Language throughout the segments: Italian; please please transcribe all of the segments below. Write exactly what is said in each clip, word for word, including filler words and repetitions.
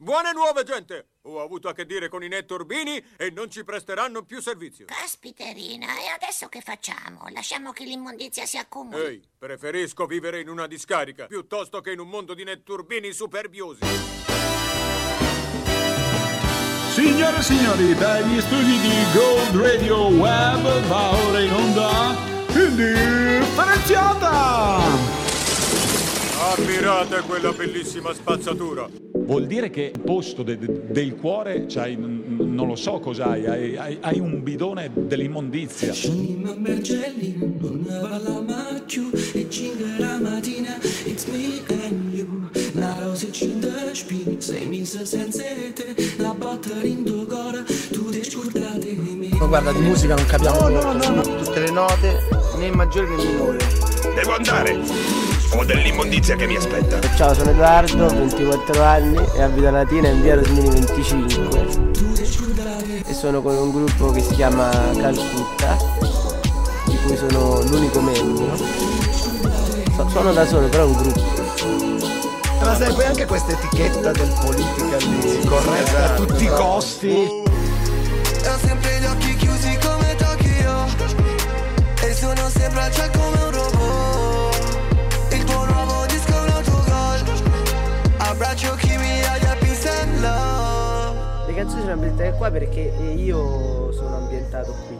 Buone nuove, gente! Ho avuto a che dire con i netturbini e non ci presteranno più servizio. Caspiterina, e adesso che facciamo? Lasciamo che l'immondizia si accumuli? Ehi, preferisco vivere in una discarica piuttosto che in un mondo di netturbini superbiosi. Signore e signori, dagli studi di Gold Radio Web va ora in onda Indifferenziata! Ammirate quella bellissima spazzatura. Vuol dire che al posto de- de- del cuore c'hai, n- non lo so cos'hai, hai, hai, hai un bidone dell'immondizia. Scendimo a Bergelli, non ne parliamo più. E cinque la mattina, it's me and you. La rosa cinta spini, sei messa senza te. La batteria in tuo cuore, tu ti scordate di me. Ma guarda, di musica non capiamo no, no, no, no. tutte le note, né maggiore né minore. Devo andare! Ho dell'immondizia che mi aspetta. Ciao, sono Edoardo, ventiquattro anni e abito a Latina in via Rosmini venticinque. E sono con un gruppo che si chiama Calcutta, di cui sono l'unico membro. So, sono da solo, però è un gruppo. Ma sai, poi anche questa etichetta del politically corretta esatto, a tutti i costi. E ho sempre gli occhi chiusi come Tokyo. E sono sempre al cielo come un robot. Il tuo nuovo disco è un autogol. Abbraccio chi mi odia, peace and love. Le canzoni sono ambientate qua perché io sono ambientato qui.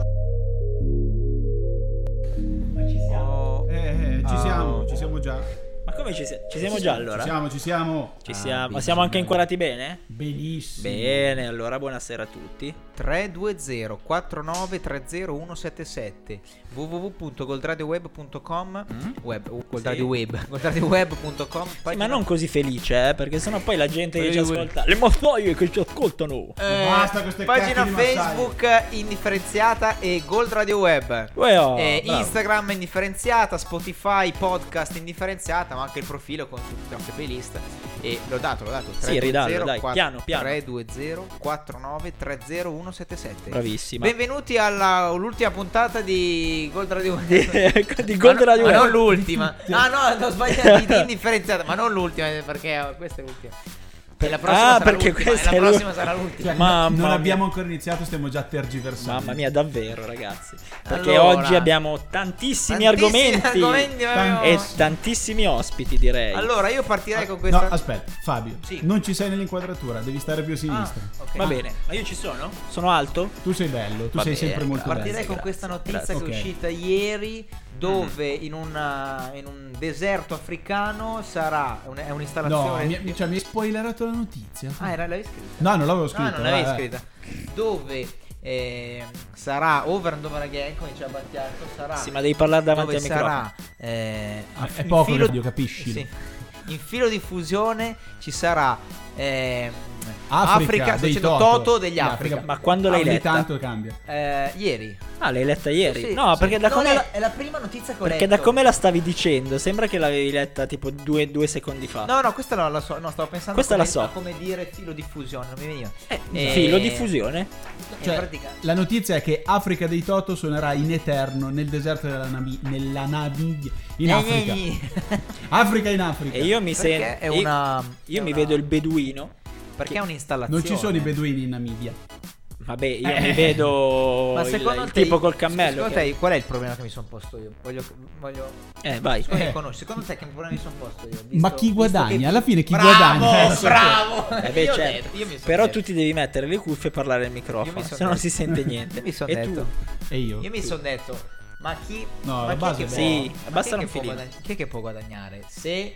Ma ci siamo? Eh, eh, ci Oh. siamo, ci siamo già. Ma come ci, si- ci siamo già allora? Ci siamo, ci siamo. Ci Ah, siamo. Ma benissimo. siamo anche inquadrati bene? Benissimo. Bene, allora buonasera a tutti. tre due zero quattro nove tre zero uno sette sette w w w punto goldradioweb punto com Mm? web uh, goldradioweb goldradioweb punto com Sì, ma non così felice, eh, perché sennò poi la gente che ci Quelli- ascolta, le massaie che ci ascoltano. Eh, Basta queste pagina cacche di massaie. Facebook indifferenziata e Gold Radio Web. Uè, oh, Eh, bravo. Instagram indifferenziata, Spotify podcast indifferenziata, ma anche il profilo con tutte le nostre playlist. E l'ho dato, l'ho dato. Sì, ridallo, dai, piano, piano. tre due zero quattro nove tre zero uno sette sette. Bravissima. Benvenuti alla all'ultima puntata di Gold Radio Web. di, di Gold Ma no- Radio ma Web. non l'ultima. Ah no, ho sbagliato, di indifferenziata, ma non l'ultima, perché questa è l'ultima. E la prossima Ah, sarà perché l'ultima, questa e è la prossima l'ultima. sarà l'ultima. Cioè, Mamma non mia. abbiamo ancora iniziato, stiamo già tergiversando. Mamma mia, davvero, ragazzi. Perché Allora, oggi abbiamo tantissimi, tantissimi argomenti, argomenti, avevamo- e tantissimi ospiti, direi. Allora, io partirei Ah, con questa. No, aspetta, Fabio, Sì. non ci sei nell'inquadratura, devi stare più a sinistra. Ah, ok. Va bene, ma io ci sono? Sono alto? Tu sei bello, tu Va sei bene, sempre molto Partirei bello. con grazie, questa notizia grazie. che Ok. è uscita ieri, dove in, una, in un deserto africano sarà un- è No, un'installazione. mi, cioè, mi hai spoilerato la notizia. Ah, era, l'avevi scritta? No, non l'avevo scritta. Ah, non l'avevi vai, vai. scritta. Dove eh, sarà over and over again, come diceva Battiato, sarà Sì, ma devi parlare davanti dove al microfono. sarà eh, Ah, è in poco filo- radio, capisci? sì. In filo di fusione ci sarà ehm, Africa, Africa, sto dei dicendo Toto. Toto degli Di Africa. Africa. Ma quando l'hai Ogni letta? tanto cambia. Eh, ieri. Ah, l'hai letta ieri? Sì, no, sì. perché da No, come è la... la, è la prima notizia che ho Perché letto. da come la stavi dicendo sembra che l'avevi letta tipo due, due secondi fa. No, no, questa no, la so. No, stavo pensando Questa come, la so. a come dire filo diffusione, non mi veniva. Eh, Eh, Filo diffusione? Cioè, in pratica la notizia è che Africa dei Toto suonerà in eterno nel deserto della Nami- nella Namibia in Eh, Africa. eh, eh. Africa in Africa. E io mi Perché sento. è una Io è mi una- vedo il beduino. Perché è un'installazione. Non ci sono i beduini in Namibia. Vabbè, io Eh. mi vedo Ma il, secondo il te, tipo col cammello. Secondo che- te qual è il problema che mi sono posto io? Voglio, voglio... Eh, vai. Secondo, Eh. te conosci, secondo te che problema mi sono posto io? Visto- Ma chi visto guadagna? che- Alla fine chi bravo, guadagna? Eh, Bravo! Eh beh, Io ho certo. detto, io mi son Però detto. tu ti devi mettere le cuffie e parlare al Io microfono, mi son se no non detto. si sente niente. Io mi sono E detto. tu? E io? Io mi sono detto, ma chi, No, ma la chi, base è è che buona. può, Sì, ma basta chi è un che può filino. guadagn- chi è che può guadagnare se,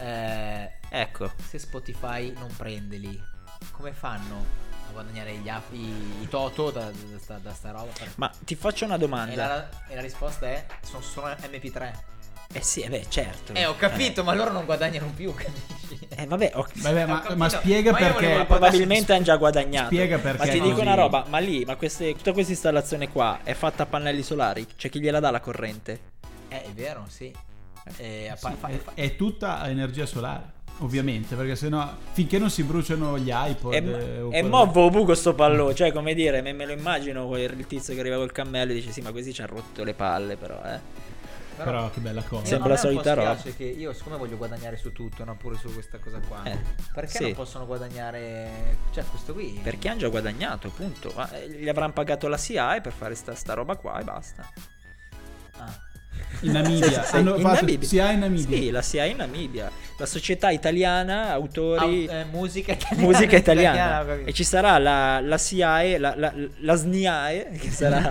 eh, Ecco. se Spotify non prende lì? Come fanno a guadagnare gli app- i, i Toto da, da, sta, da sta roba? Per- Ma ti faccio una e, domanda. la, e la risposta è sono solo M P tre. Eh sì, eh beh, certo. Eh, ho capito, ma loro non guadagnano più, capisci? Eh vabbè, ho- Vabbè, Ho ma, capito, ma spiega ma io perché. volevo- ma probabilmente hanno già guadagnato. Spiega perché Ma ti così. dico una roba, ma lì, ma queste, tutta questa installazione qua è fatta a pannelli solari? C'è chi gliela dà la corrente? Eh, è vero, sì. Eh, a Sì, pa- fa- è, fa- è tutta a energia solare. Ovviamente, perché sennò finché non si bruciano gli iPod E, eh, o e quello- mo' buco questo pallone, cioè come dire, me, me lo immagino quel- il tizio che arriva col cammello e dice sì, ma così ci ha rotto le palle però, eh. Però che bella cosa. Sempre la solita roba. Che io siccome voglio guadagnare su tutto, no? Pure su questa cosa qua. Eh, perché sì. non possono guadagnare, cioè questo qui? Perché hanno già guadagnato, appunto. Ma eh, gli avranno pagato la C I A per fare sta, sta roba qua e basta. Ah. In Namibia. Sì, Hanno in fatto Namibia. C I A in Namibia. Sì, la C I A in Namibia. La società italiana, autori, Ah, eh, musica italiana. musica italiana. Italiana, ho capito. E ci sarà la, la C I A E, la, la, la S N I A E, che sarà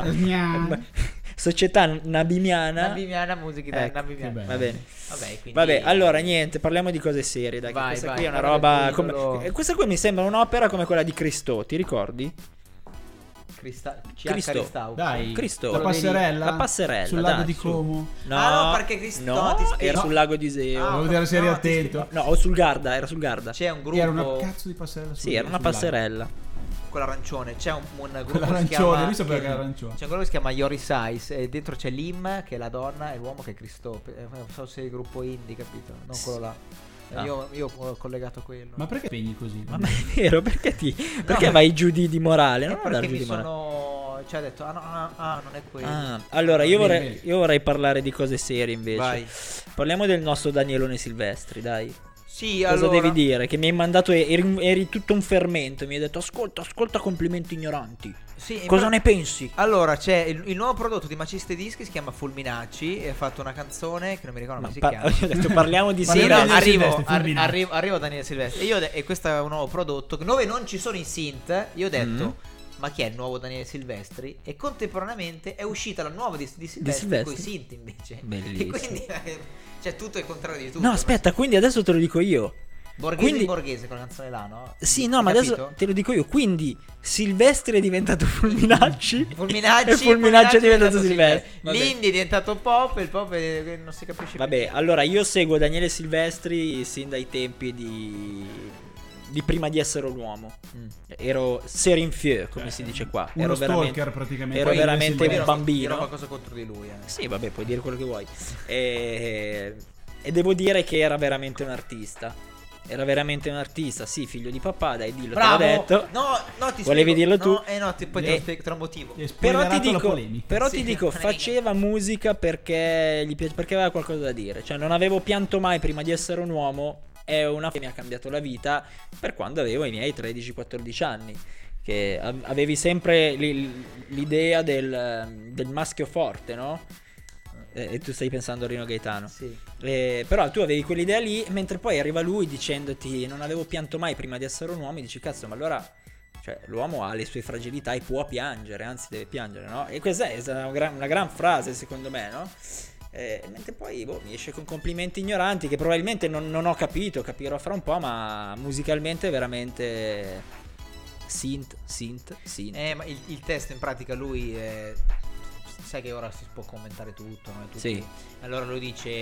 società nabimiana. Nabimiana, musica italiana. Ecco, Nabimiana. va bene. Vabbè, quindi... Vabbè, allora niente, parliamo di cose serie. Dai, che Vai, questa vai, qui è una parla roba. del tuo Come... idolo. eh, Questa qui mi sembra un'opera come quella di Cristo, ti ricordi? Crista... Cristo. Cristau. Dai, Cristo. la passerella? La passerella. Sul lago dai, di su. Como. No, Ah, no, perché Cristo- no, no, ti spiego. era sul lago di Iseo. Ah, Devo vedere se eri no, attento. No, o sul Garda, era sul Garda. C'è un gruppo... Era una cazzo di passerella sul- Sì, era una sul lago. passerella. Quell'arancione. C'è un, un gruppo che si Quell'arancione, chiama... lui sapeva che- che era arancione. C'è un gruppo che si chiama Yori Size e dentro c'è Lim, che è la donna, e l'uomo che è Cristope. Eh, Non so se è il gruppo indie, capito? Non quello là. Eh, Ah. Io, io ho collegato quello. Ma perché pegni così? Ma ma è vero, perché ti perché ma- vai giù di, di morale? Eh, Non andare perché giù mi di morale. sono... Cioè ha detto, ah no, ah, ah, non è quello. Ah, allora io Bene, vorrei, bene. io vorrei parlare di cose serie invece. Vai. Parliamo del nostro Danielone Silvestri, dai. Sì, Cosa allora... devi dire? Che mi hai mandato, eri, eri tutto un fermento. Mi hai detto, ascolta, ascolta complimenti ignoranti. Sì, Cosa ma- ne pensi? Allora, c'è il, il nuovo prodotto di Maciste Dischi, si chiama Fulminacci, e ha fatto una canzone che non mi ricordo Ma come par- si chiama. io ho detto, parliamo di Sì, serie. no, Daniele arrivo, Silvestri, arri- Fulminacci. arrivo, arrivo a Daniele Silvestri. E, io de- e questo è un nuovo prodotto dove non ci sono i synth. Io ho detto, Mm. ma chi è il nuovo Daniele Silvestri? E contemporaneamente è uscita la nuova di, di Silvestri, Silvestri? con i synth invece. Bellissimo. E quindi eh, c'è tutto il contrario di tutto. No, aspetta, quindi adesso te lo dico io. Borghese quindi- in borghese con la canzone là, no? Sì, no, Hai ma capito? adesso te lo dico io. Quindi Silvestri è diventato Fulminacci. Fulminacci, e Fulminacci è diventato Silvestri. Silvestri. Vabbè. L'indie è diventato pop, e il pop è- non si capisce più. Vabbè, allora io seguo Daniele Silvestri sin dai tempi di, di prima di essere un uomo. Mm. Ero Serinfieu, come si dice qua. Uno ero stalker veramente, praticamente. ero Poi veramente Silvestri. un Dirò- bambino. dirò qualcosa contro di lui. Eh. Sì, vabbè, puoi dire quello che vuoi. E, e devo dire che era veramente un artista. Era veramente un artista, sì, figlio di papà, dai, dillo, Bravo. te l'ho detto. No, no, ti Volevi spiego. dirlo tu? No, eh no, ti, poi te lo Eh. spiego tra un motivo. Ti hai Però ti spoilerato la dico, polemica. però Sì, ti dico, non è faceva musica perché gli piace, perché aveva qualcosa da dire. Cioè, non avevo pianto mai prima di essere un uomo. È una che mi ha cambiato la vita per quando avevo i miei tredici quattordici anni. Che a- avevi sempre li- l'idea del, del maschio forte, no? Eh, E tu stai pensando a Rino Gaetano. Sì. Eh, però tu avevi quell'idea lì, mentre poi arriva lui dicendoti non avevo pianto mai prima di essere un uomo, e dici cazzo, ma allora, cioè, l'uomo ha le sue fragilità e può piangere, anzi deve piangere, no? E questa è una gran, una gran frase secondo me, no? Eh, mentre poi boh, mi esce con complimenti ignoranti che probabilmente non, non ho capito, capirò fra un po', ma musicalmente è veramente synth, synth, synth. Eh, ma il, il testo in pratica lui è... Sai che ora si può commentare tutto, no? E tutti- Sì. Allora lui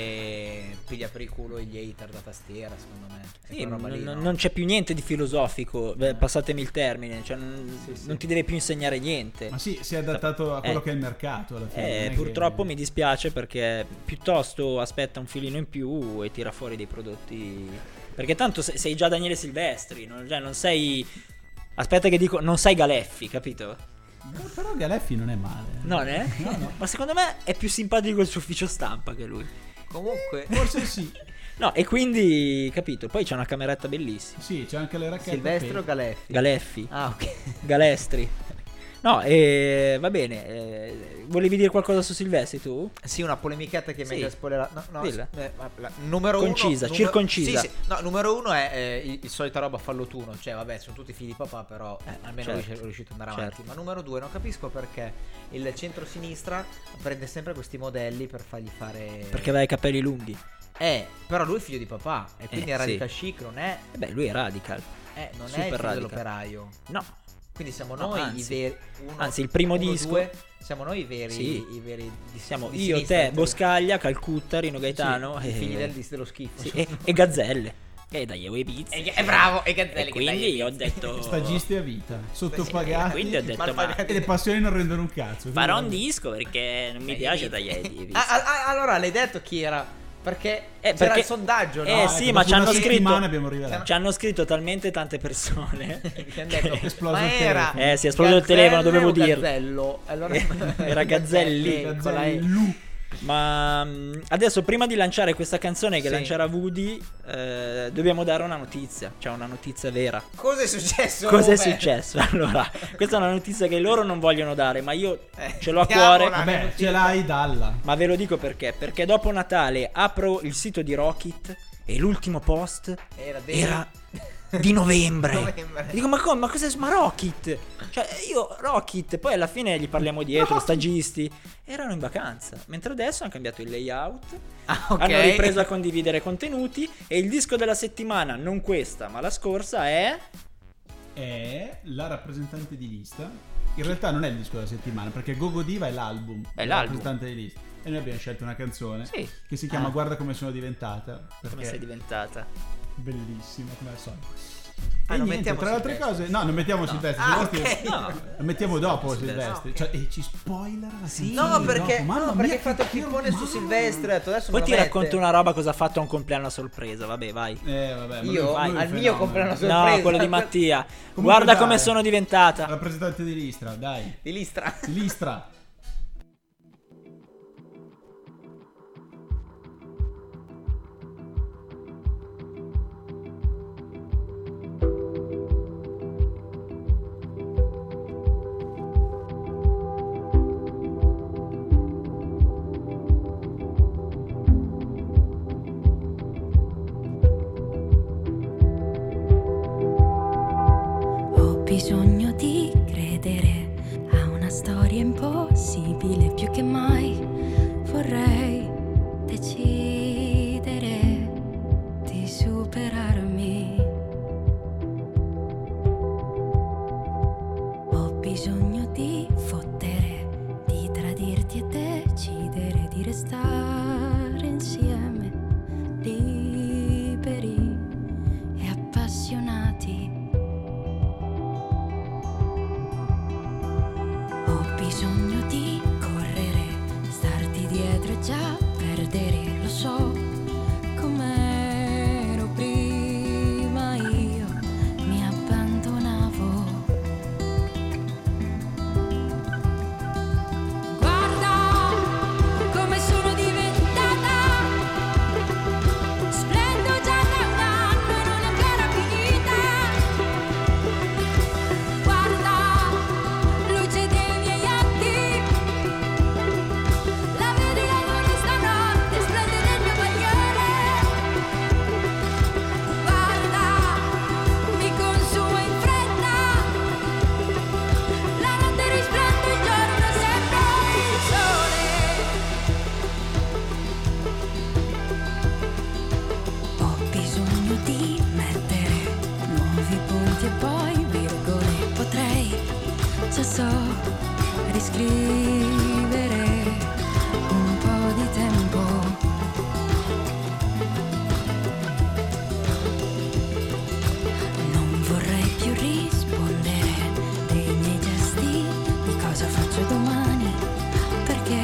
dice piglia per il culo gli hater da tastiera, secondo me. È Sì, quella roba non, lì, no? non c'è più niente di filosofico, beh, passatemi il termine, cioè, non, Sì, sì. non ti deve più insegnare niente. Ma sì, si è adattato a quello Eh. che è il mercato alla fine. non Eh, è purtroppo che- mi dispiace perché piuttosto aspetta un filino in più e tira fuori dei prodotti. Perché tanto se- sei già Daniele Silvestri, non, cioè non sei. Aspetta che dico, non sei Galeffi, capito? Però- Però Galeffi non è male. Non è? No, no. Ma secondo me è più simpatico il suo ufficio stampa che lui. Comunque, Forse sì. No, e quindi, capito, poi c'è una cameretta bellissima. Sì, c'è anche le racchette. Silvestro o che- Galeffi? Galeffi, Ah, ok. Galestri. No, e va bene. eh, volevi dire qualcosa su Silvestri tu? Sì, una polemichetta che mi Sì. hai già spoilerato. No, no, Dilla. s- eh, ma la- numero Concisa, uno, circoncisa. Sì, sì. No, numero uno è eh, il, il solita roba fallotuno. Cioè, vabbè, sono tutti figli di papà, però eh, almeno certo. lui è riuscito ad andare Certo. avanti. Ma numero due, non capisco perché il centro-sinistra prende sempre questi modelli per fargli fare. Perché aveva i capelli lunghi. Eh, però lui è figlio di papà. E quindi Eh, è radical sì. chic, non è. E beh, lui è radical. Eh, non è Super il figlio radical. dell'operaio. No. Quindi siamo No, noi anzi. i veri. uno- Anzi, il primo uno, disco- due, siamo noi i veri. Sì. I veri di, Siamo di io, sinistra, te, in teoria. Boscaglia, Calcutta, Rino Gaetano Sì, e, i figli del, dello schifo. sì, e, e Gazzelle. E dai, e pizza. E, e bravo, e Gazzelli E che dai, quindi e ho pizza. detto Stagisti a vita, sottopagati. quindi ho detto ma Malpagati. E le passioni non rendono un cazzo. farò un quindi- disco perché non mi piace tagliare i Ah, ah, ah, allora l'hai detto chi era? Perché Eh, c'era perché- il sondaggio, no? Eh Ah, sì, ecco, ma dopo ci hanno una scritto settimana abbiamo rivelato. ci hanno scritto talmente tante persone Che hanno detto, È esploso ma il era telefono. Eh, si è esploso il telefono, dovevo Gazzelle o dirlo. Gazzello? Allora, Era Gazzelli. Gazzelli, con la E. Gazzellu. Ma mh, adesso prima di lanciare questa canzone che Sì. lancerà Woody, eh, dobbiamo dare una notizia, cioè una notizia vera. Cosa è successo? Cosa è Beh, successo? Allora, questa è una notizia che loro non vogliono dare, ma io Eh, ce l'ho a diamola. cuore. Vabbè, ce l'hai, dalla. Ma ve lo dico perché? Perché dopo Natale apro il sito di Rocket e l'ultimo post Era, era di novembre. Novembre. E dico, ma come? Ma cos'è? Ma Rocket? Cioè, io Rocket, poi alla fine gli parliamo dietro, stagisti. Erano in vacanza. Mentre adesso hanno cambiato il layout. Ah, ok. Hanno ripreso a condividere contenuti. E il disco della settimana, non questa, ma la scorsa, è. È la rappresentante di lista. In realtà non è il disco della settimana, perché Gogo Diva è l'album. È della l'album. rappresentante di lista. E noi abbiamo scelto una canzone Sì. che si chiama Ah. Guarda come sono diventata. Perché Come sei diventata? bellissima come al solito. Ah, E non niente, mettiamo tra le altre Silvestri. cose, no, non mettiamo Silvestri. Ah, Silvestri- ok. No. Lo mettiamo dopo Silvestri. Silvestri. Cioè, e ci spoiler la Sì. canzone No, di perché, dopo. Mamma no, mia, perché hai fatto il che pippone su mamma. Silvestre. Ho detto, adesso Poi me ti lo racconto mette. una roba cosa ha fatto a un compleanno a sorpresa. Vabbè, vai. Eh, vabbè, ma Io? lui- Vai, lui è al un mio fenomeno. compleanno a sorpresa. No, quello di Mattia. Comunque Guarda dai. come sono diventata. Rappresentante di Listra, dai. Di Listra. Di Listra. Ho bisogno di credere a una storia impossibile, più che mai vorrei decidere di superarmi. Ho bisogno di fottere, di tradirti e decidere di restare insieme, liberi e appassionati. Ho bisogno di correre, starti dietro e già perdere, lo so com'ero prima, io mi abbandonavo. Guarda come sono diventata, splendo già da un anno e non è ancora finita. Guarda, luce dei miei occhi, la vedi la luna stanotte, splende nel mio bagliore. Guarda, mi consumo in fretta, la notte risplende, il giorno sembra il sole. Ho bisogno di mettere nuovi punti e poi virgole, potrei, se so, riscrivere un po' di tempo. Non vorrei più rispondere dei miei gesti, di cosa faccio domani, perché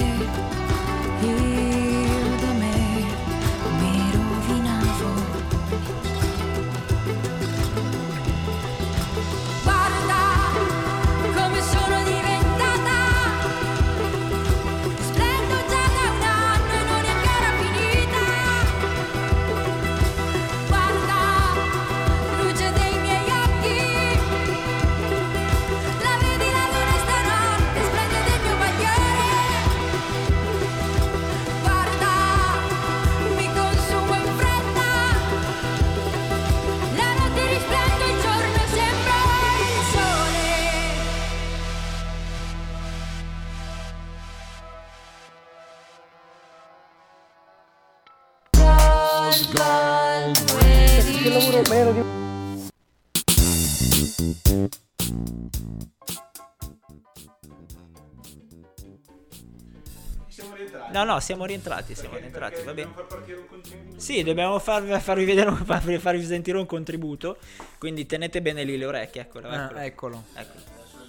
io da me mi rovinavo. Guarda come sono diventata, splendo già da un anno e non è ancora finita. Guarda, luce dei miei occhi, la vedi la luna stanotte, splende nel mio bagliore. Guarda, mi consumo in fretta, la notte risplende, il giorno sembra il sole. Che lavoro meno di... Siamo rientrati. No, no, siamo rientrati, siamo Perché- rientrati, perché va bene. dobbiamo far partire un contributo. Sì, dobbiamo far- farvi vedere, farvi, farvi sentire un contributo. Quindi tenete bene lì le orecchie, eccolo, eccolo. Ah, eccolo. Eccolo.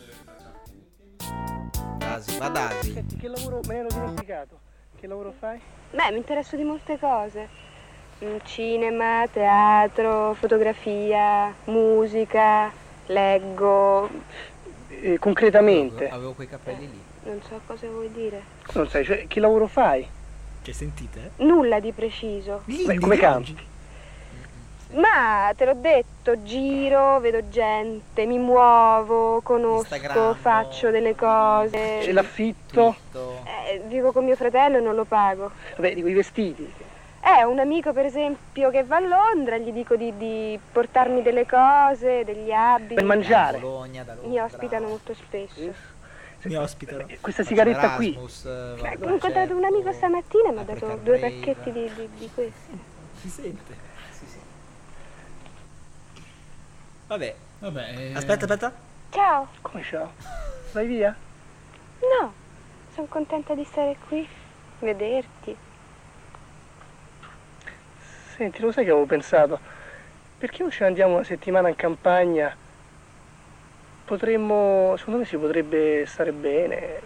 Dasi, va Dasi. Senti, che lavoro me ne ero dimenticato? Che lavoro fai? Beh, mi interesso di molte cose. Mm, Cinema, teatro, fotografia, musica, leggo. Eh, concretamente? Avevo quei capelli lì. Non so cosa vuoi dire. Non sai, cioè, che lavoro fai? Cioè, sentite? Nulla di preciso. L'indie come di canti? oggi. Ma te l'ho detto, giro, vedo gente, mi muovo, conosco, Instagram, faccio delle cose. E l'affitto? Eh, vivo con mio fratello e non lo pago. Vabbè, dico i vestiti. Eh, un amico per esempio che va a Londra, gli dico di, di portarmi delle cose, degli abiti. Per mangiare. Da Bologna, da Mi Londra. ospitano molto spesso. Mi ospitano. Questa sigaretta qui. Erasmus, eh, vabbè, Ho incontrato un amico stamattina e mi ha African dato due Rave. pacchetti di, di, di questi. Si sente. Vabbè. Vabbè. eh, Aspetta, aspetta. Ciao. Come ciao? Vai via? No, sono contenta di stare qui, vederti. Senti, lo sai che avevo pensato? Perché non ce ne andiamo una settimana in campagna? Potremmo, secondo me si potrebbe stare bene.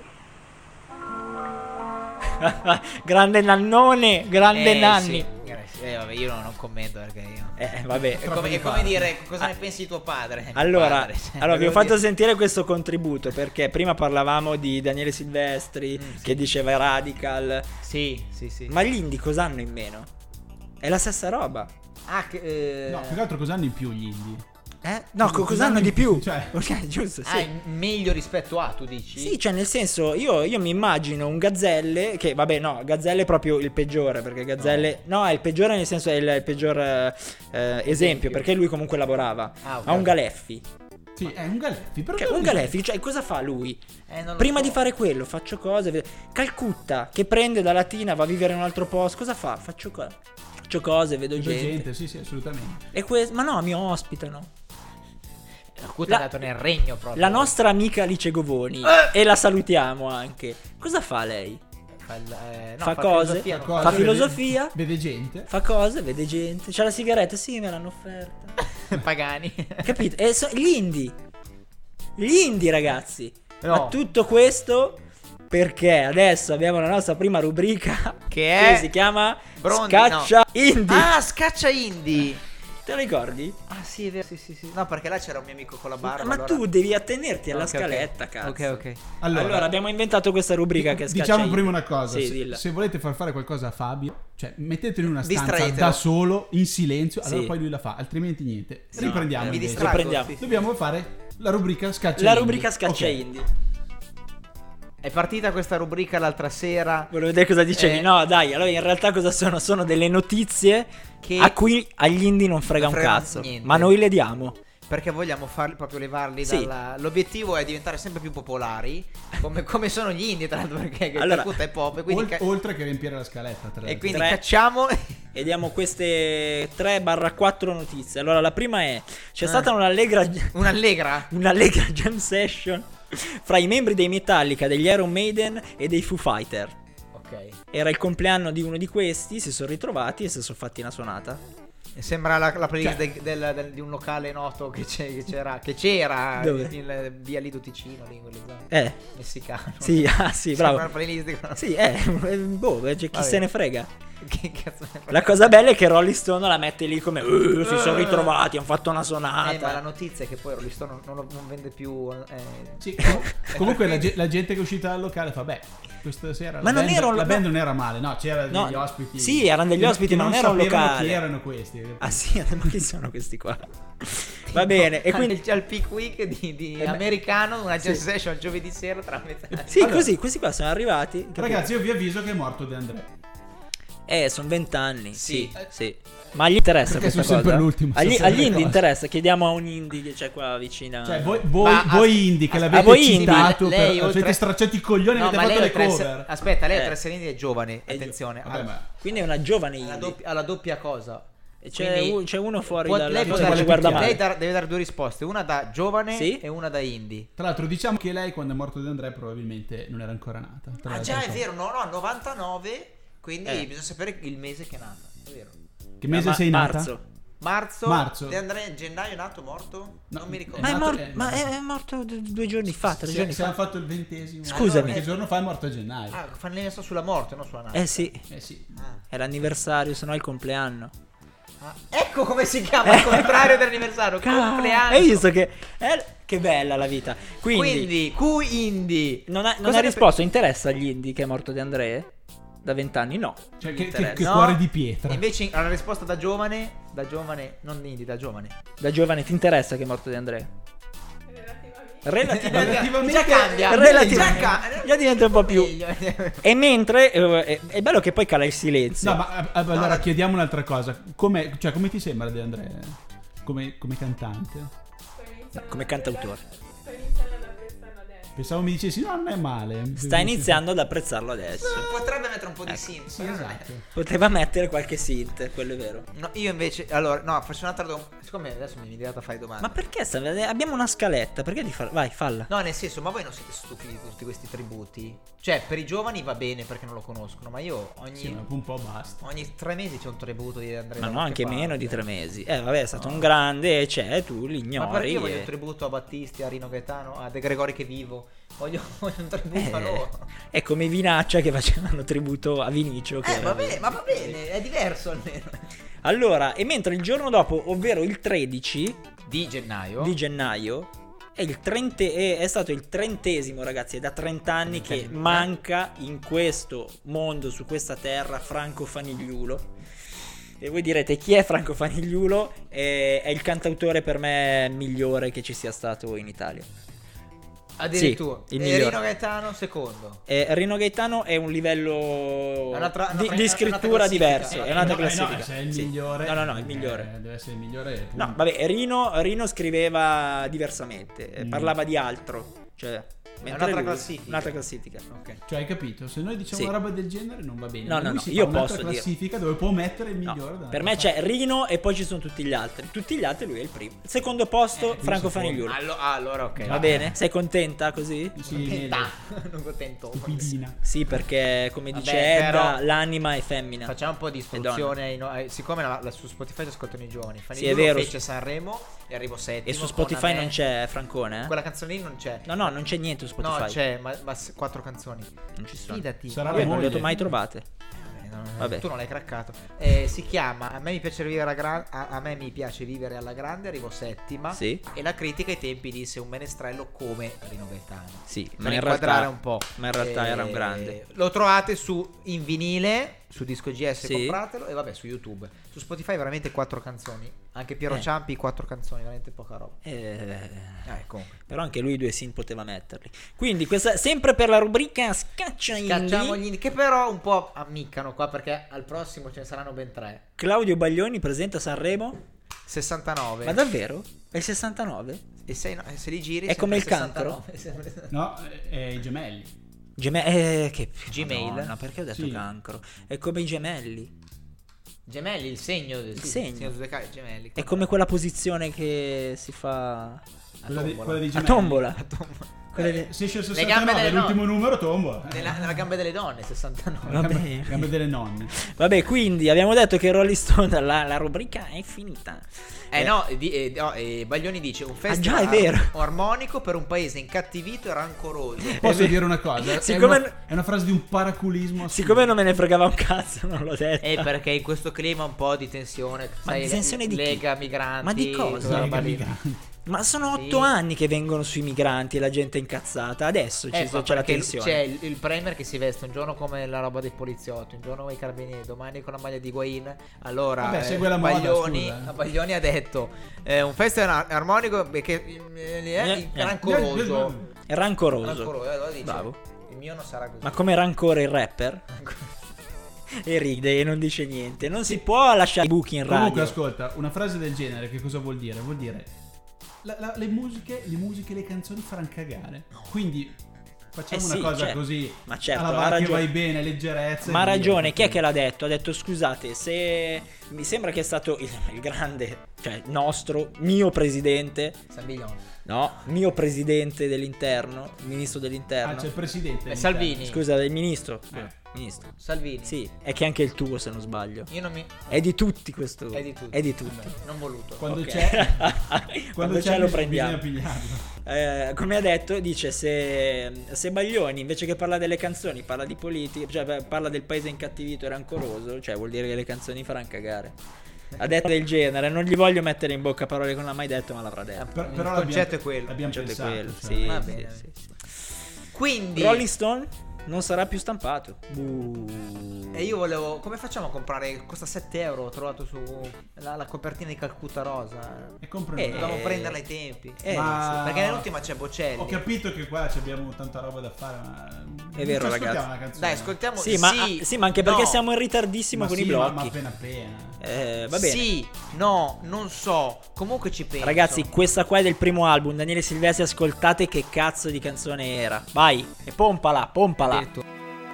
Grande Nannone, grande Eh, Nanni. sì. Eh, vabbè, io non, non commento perché io. Eh, vabbè. È come, è come dire cosa ne pensi di tuo padre? Mio Allora, padre, cioè, allora vi ho volevo fatto dire- sentire questo contributo perché prima parlavamo di Daniele Silvestri che diceva i Radical. Sì, sì, sì. Ma gli indie cosa hanno in meno? È la stessa roba. Ah, che. eh, No, più che altro cosa hanno in più gli indie? Eh? No, co- cosa hanno in di più? Cioè, Ok, giusto, sì. Ah, è meglio rispetto a, tu dici? Sì, cioè nel senso, io, io mi immagino un Gazzelle, che vabbè no, Gazzelle è proprio il peggiore, perché Gazzelle... No, no è il peggiore nel senso è il, il peggior eh, eh, esempio, perché lui comunque lavorava. Ah, ok. Ha un Galeffi. sì, è un Galeffi. Però Cioè, un Galeffi, cioè cosa fa lui? Eh, non lo Prima so. di fare quello, faccio cose... ve- Calcutta, che prende da Latina, va a vivere in un altro posto, cosa fa? Faccio, co- faccio cose, vedo Vedo gente. gente, sì, sì, assolutamente. E que- Ma no, mi ospitano. Calcutta La- è andato nel regno proprio. La nostra amica Alice Govoni, e la salutiamo anche. Cosa fa lei? Fa, il- eh, no, fa cose, filosofia, non Cosa, fa vede- filosofia, Vede gente. fa cose, vede gente. C'ha la sigaretta, sì, me l'hanno offerta. Pagani. Capito? E so- gli indie. Gli indie, ragazzi. No. Ma tutto questo perché adesso abbiamo la nostra prima rubrica Che è si chiama Brondi, Scaccia no. Indie. Ah, scaccia indie. Te lo ricordi? Ah, sì, è vero. Sì, sì, sì. No, perché là c'era un mio amico con la barba. Ma allora- tu devi attenerti alla Ok, ok. scaletta, cazzo. Ok, ok. Allora, Allora, abbiamo inventato questa rubrica che è Scaccia diciamo Indie. prima una cosa. Sì, se, dilla. se volete far fare qualcosa a Fabio, cioè mettetelo in una stanza Distraetelo. da solo, in silenzio, allora Sì. poi lui la fa, altrimenti niente. Sì, Riprendiamo. mi invece. distraggo. Riprendiamo. Sì. Dobbiamo fare la rubrica Scaccia La Indie. rubrica Scaccia Ok. Indie. È partita questa rubrica l'altra sera. Volevo vedere cosa dicevi. Eh. No, dai, allora in realtà cosa sono? Sono delle notizie Che- a cui agli indie non frega Non un frega cazzo. niente. Ma noi le diamo. Perché vogliamo farli proprio levarli Sì. dalla. L'obiettivo è diventare sempre più popolari. Come, come sono gli indie, tra l'altro, perché Allora, Calcutta è pop. E quindi, Ol- ca- oltre che riempire la scaletta. tra e l'altro. quindi Tre. cacciamo. E diamo queste tre quattro notizie. Allora, la prima è: c'è Eh. stata un'allegra. Un'allegra. Un'allegra jam session fra i membri dei Metallica, degli Iron Maiden e dei Foo Fighter. Ok. Era il compleanno di uno di questi, si sono ritrovati e si sono fatti una suonata. E sembra la, la playlist Cioè- del- del- del- di un locale noto che, c'è, che c'era. Che c'era Dove? in via Lido Ticino, lì in quelle zone. Eh. Messicano. Sì, ah, sì, Sembra bravo. una playlist di- Sì, eh, eh, boh, c'è chi Vabbè. se ne frega. Che cazzo ne frega? La cosa bella è che Rolling Stone la mette lì come "Uh, si sono ritrovati, hanno fatto una Eh, ma la suonata. notizia è che poi Rolling Stone non, non- non vende più. eh, Sì, com- comunque la, ge- la gente che è uscita dal locale fa, beh, questa sera Ma la, non band, era un- la no. band non era male, no, c'erano No, degli ospiti. sì, erano degli che- ospiti, che ma non era un sapevano locale. chi erano questi. Ah sì, ma chi sono questi qua? Va bene, e quindi C'è il peak week di, di Eh, beh, americano, una jam sì. session giovedì sera tra mezzanotte. sì, Allora. così, questi qua sono arrivati. capito? Ragazzi, io vi avviso che è morto De André. Eh, sono vent'anni. Sì, Sì. sì. Ma gli interessa Perché questa sono cosa? sempre l'ultimo a Agli, sapere agli le indie cose. interessa, chiediamo a un indie che c'è qua vicino. Cioè, voi, voi, Ma voi as- indie che as- l'avete a voi indie, citato, lei per, oltre- avete stracciato i coglioni e No, avete ma fatto lei le oltre a cover. essere- aspetta, lei Eh. oltre a essere indie è giovane. È- Attenzione. Vabbè, ma Quindi è una giovane alla, indie. doppia, alla doppia cosa. E c'è, Quindi un- c'è uno fuori può- dalla lei, può cosa che dare, ci guarda lei male. dar- deve dare due risposte, una da giovane Sì? e una da indie. Tra l'altro, diciamo che lei, quando è morto De André, probabilmente non era ancora nata. Tra Ah le già, altre è cose. vero, no, no, novantanove, quindi Eh. bisogna sapere il mese che è nata. È vero. Che mese Ma- sei nata? marzo. Marzo, Marzo. De André, gennaio è nato, morto? No, non mi ricordo. Ma, è, nato- mor- eh, ma è, è morto d- due giorni fa, tre Si, giorni si fa. hanno fatto il ventesimo. Scusami. Qualche giorno fa è morto a gennaio. Ah, fanno ne so sulla morte, non sulla nascita. Eh sì, Eh sì. Ah. è l'anniversario, se no è il compleanno. Ah, ecco come si chiama il contrario dell'anniversario, compleanno. Hai visto che eh, che bella la vita. Quindi, Quindi, Q indie. non, ha- non Cosa ha ne risposto, interessa agli indie che è morto De André? Da vent'anni no. Cioè, Mi che, che, interessa. che No. cuore di pietra. E invece la risposta da giovane, da giovane, non indie, da giovane. Da giovane ti interessa che è morto De André? Relativamente. Relativamente Già cambia. Relativamente. Già ca- Già diventa un po' più. meglio. E mentre eh, è, è bello che poi cala il silenzio. No, ma eh, allora la- chiediamo un'altra cosa. Come, cioè, come ti sembra De André? Come, come cantante? No, come cantautore. Pensavo mi dicessi no, non è male. Sta iniziando ad apprezzarlo adesso. Potrebbe mettere un po' di Ecco. synth. Sì, esatto. Poteva mettere qualche synth, quello è vero. No, io invece, allora, no, faccio un'altra domanda. Siccome adesso mi viene a fare domande. Ma perché? sta- Abbiamo una scaletta, perché ti fa... Vai, falla. No, nel senso, ma voi non siete stufi di tutti questi tributi? Cioè, per i giovani va bene perché non lo conoscono, ma io ogni, Sì, ma un po' basta. ogni tre mesi c'è un tributo di Andrea. Ma da no, qualche anche meno parte. di tre mesi. Eh, vabbè, è stato un grande e c'è, tu li Ma perché ignori. io voglio e- un tributo a Battisti, a Rino Gaetano, a De Gregori che vivo. Voglio, voglio un tributo a Eh, loro. è come i Vinaccia che facevano tributo a Vinicio. Che Eh, era- va bene, ma va bene, è diverso almeno. Allora, e mentre il giorno dopo, ovvero il tredici Di gennaio. di gennaio, è, il trente, è, è stato il trentesimo, ragazzi, è da trenta anni che trenta. manca in questo mondo, su questa terra, Franco Fanigliulo. E voi direte chi è Franco Fanigliulo? È, è il cantautore per me migliore che ci sia stato in Italia. Addirittura. Sì, il e migliore. Rino Gaetano secondo. Eh, Rino Gaetano è un livello È un'altra- di, una- di è scrittura un'altra classifica. diverso. È un'altra Eh, no, eh, classifica. no, se è il Sì. migliore. No, no, no, il migliore. eh, deve essere il migliore. punto. No, vabbè, Rino, Rino scriveva diversamente, eh, Mm. parlava di altro. Cioè, mentre un'altra lui- classifica. Un'altra classifica. Ok. Cioè, hai capito? Se noi diciamo Sì. una roba del genere non va bene. No, no, Lui no, si io fa un'altra posso dire. classifica dove può mettere il No, migliore. da per una me parte. c'è Rino e poi ci sono tutti gli altri. Tutti gli altri lui è il primo. Secondo posto, Eh, Franco lui si Fanigliulo. Allo- ah, allora ok. Va bene? Sei contenta così? Sì, Contenta. Non contento. stupidina. Sì, perché come Vabbè, dice Edda, però- l'anima è femmina. Facciamo un po' di È istruzione ai no- ai- siccome la- la- su Spotify ci ascoltano i giovani. Sì, Fanigliulo è vero. fece Sanremo e arrivò settimo. E su con Spotify A me. non c'è Francone, eh? Quella canzone lì non c'è. No, no, non c'è niente su Spotify. No, c'è, ma, ma s- quattro canzoni. Non ci sono. Fidati. Sarà Io la non le ho moglie. mai trovate. Eh, no, no, Vabbè. Tu non l'hai craccato. Eh, si chiama A me mi piace vivere alla grande. A, a me mi piace vivere alla grande. Arrivò settima. Sì. E la critica ai tempi disse un menestrello come Rino Gaetano. Sì, Per ma in inquadrare realtà un po'. Ma in realtà Eh, era un grande. Lo trovate su in vinile. Su Disco G S, Sì. compratelo. E vabbè, su YouTube. Su Spotify veramente quattro canzoni. Anche Piero Eh. Ciampi, quattro canzoni. Veramente poca roba. Eh, Eh, comunque. Però anche lui due synth poteva metterli. Quindi questa sempre per la rubrica Scaccia Scacciamo Indie. gli indie, che però un po' ammiccano qua perché al prossimo ce ne saranno ben tre. Claudio Baglioni presenta Sanremo. sessantanove. Ma davvero? È il sessantanove? E sei, no, e se li giri È come il sessantanove. No, è, è i gemelli. Geme- eh, che Gmail? Madonna, perché ho detto Sì. cancro? È come i gemelli. Gemelli, il segno del sì, segno. il segno delle carte, gemelli. È come quella posizione che si fa A Quella di, tombola. quella di a gemelli. tombola. Quella Eh, di- se esce il Le gambe sessantanove, delle l'ultimo numero tombola. Nella, nella gambe delle donne, sessantanove. Vabbè. Gambe, gambe delle nonne. Vabbè, quindi abbiamo detto che Rolling Stone, la, la rubrica è finita. Eh no, di- eh, no, eh, Baglioni dice un Ah, festival già, è vero. armonico per un paese incattivito e rancoroso. Posso vero. dire una cosa? È Siccome- una, è una frase di un paraculismo. Siccome non me ne fregava un cazzo, non l'ho detto. E perché in questo clima un po' di tensione, Ma sai, di tensione di chi? Lega migranti. Ma di cosa? quella Lega roba lì. migranti. Ma sono Sì. otto anni che vengono sui migranti e la gente è incazzata. Adesso ci Eh, so- ma c'è la perché tensione. C'è il, il premier che si veste un giorno come la roba dei poliziotti, un giorno come i carabinieri, domani con la maglia di Guain. Allora, Vabbè, eh, segue la moda, Baglioni, scusa, eh. Baglioni ha detto eh, un festival ar- armonico perché eh, è Eh, rancoroso. È rancoroso. Rancoroso, allora dice, Bravo. il mio non sarà così. Ma come rancore il rapper? E ride e non dice niente. Non si può lasciare i buchi in Comunque, radio. ascolta, una frase del genere che cosa vuol dire? Vuol dire la- la- le musiche, le musiche, le canzoni faranno cagare. Quindi facciamo Eh una sì, cosa certo. così. Ma certo, alla ha va che ragione. vai bene, leggerezza. Ma ha e via. ragione, chi è che l'ha detto? Ha detto scusate, se mi sembra che è stato il, il grande, cioè nostro, mio presidente, Sambiglione. no, mio presidente dell'interno, ministro dell'interno. Ah, c'è il presidente. È Salvini. Scusa, del ministro. Eh. Ministro. Salvini. Sì, è che anche il tuo se non sbaglio. Io non mi... È di tutti questo. È di tutti. È di tutti. Vabbè, non voluto. Quando Ok. c'è, Quando, quando c'è, c'è lo bis- prendiamo. bisogna pigliarlo. Eh, come ha detto, dice se, se Baglioni invece che parlare delle canzoni parla di politica, cioè beh, parla del paese incattivito e rancoroso, cioè vuol dire che le canzoni faranno cagare. Ha detto del genere, non gli voglio mettere in bocca parole che non ha mai detto, ma l'avrà detto. Per- Il però concetto l'abbiamo- è quello. L'abbiamo Concetto è pensato. quello, cioè. sì, Va sì, bene. sì, sì. Quindi Rolling Stone? non sarà più stampato. Buh. E io volevo, come facciamo a comprare? Costa sette euro, ho trovato su la, la copertina di Calcutta rosa. E compro eh, il- dobbiamo prenderla ai tempi. Eh, Ma- sì, perché nell'ultima c'è Bocelli. Ho capito che qua ci abbiamo tanta roba da fare, ma È vero, Ci ascoltiamo ragazzi. una canzone? Dai, ascoltiamo. Sì, ma, sì, sì, ma anche perché no. siamo in ritardissimo Ma con sì, i ma- blocchi. ma appena appena. Eh, va bene. Sì, no, non so. Comunque ci penso. Ragazzi, questa qua è del primo album. Daniele Silvestri, ascoltate che cazzo di canzone era. Vai, e pompala, pompala. Detto.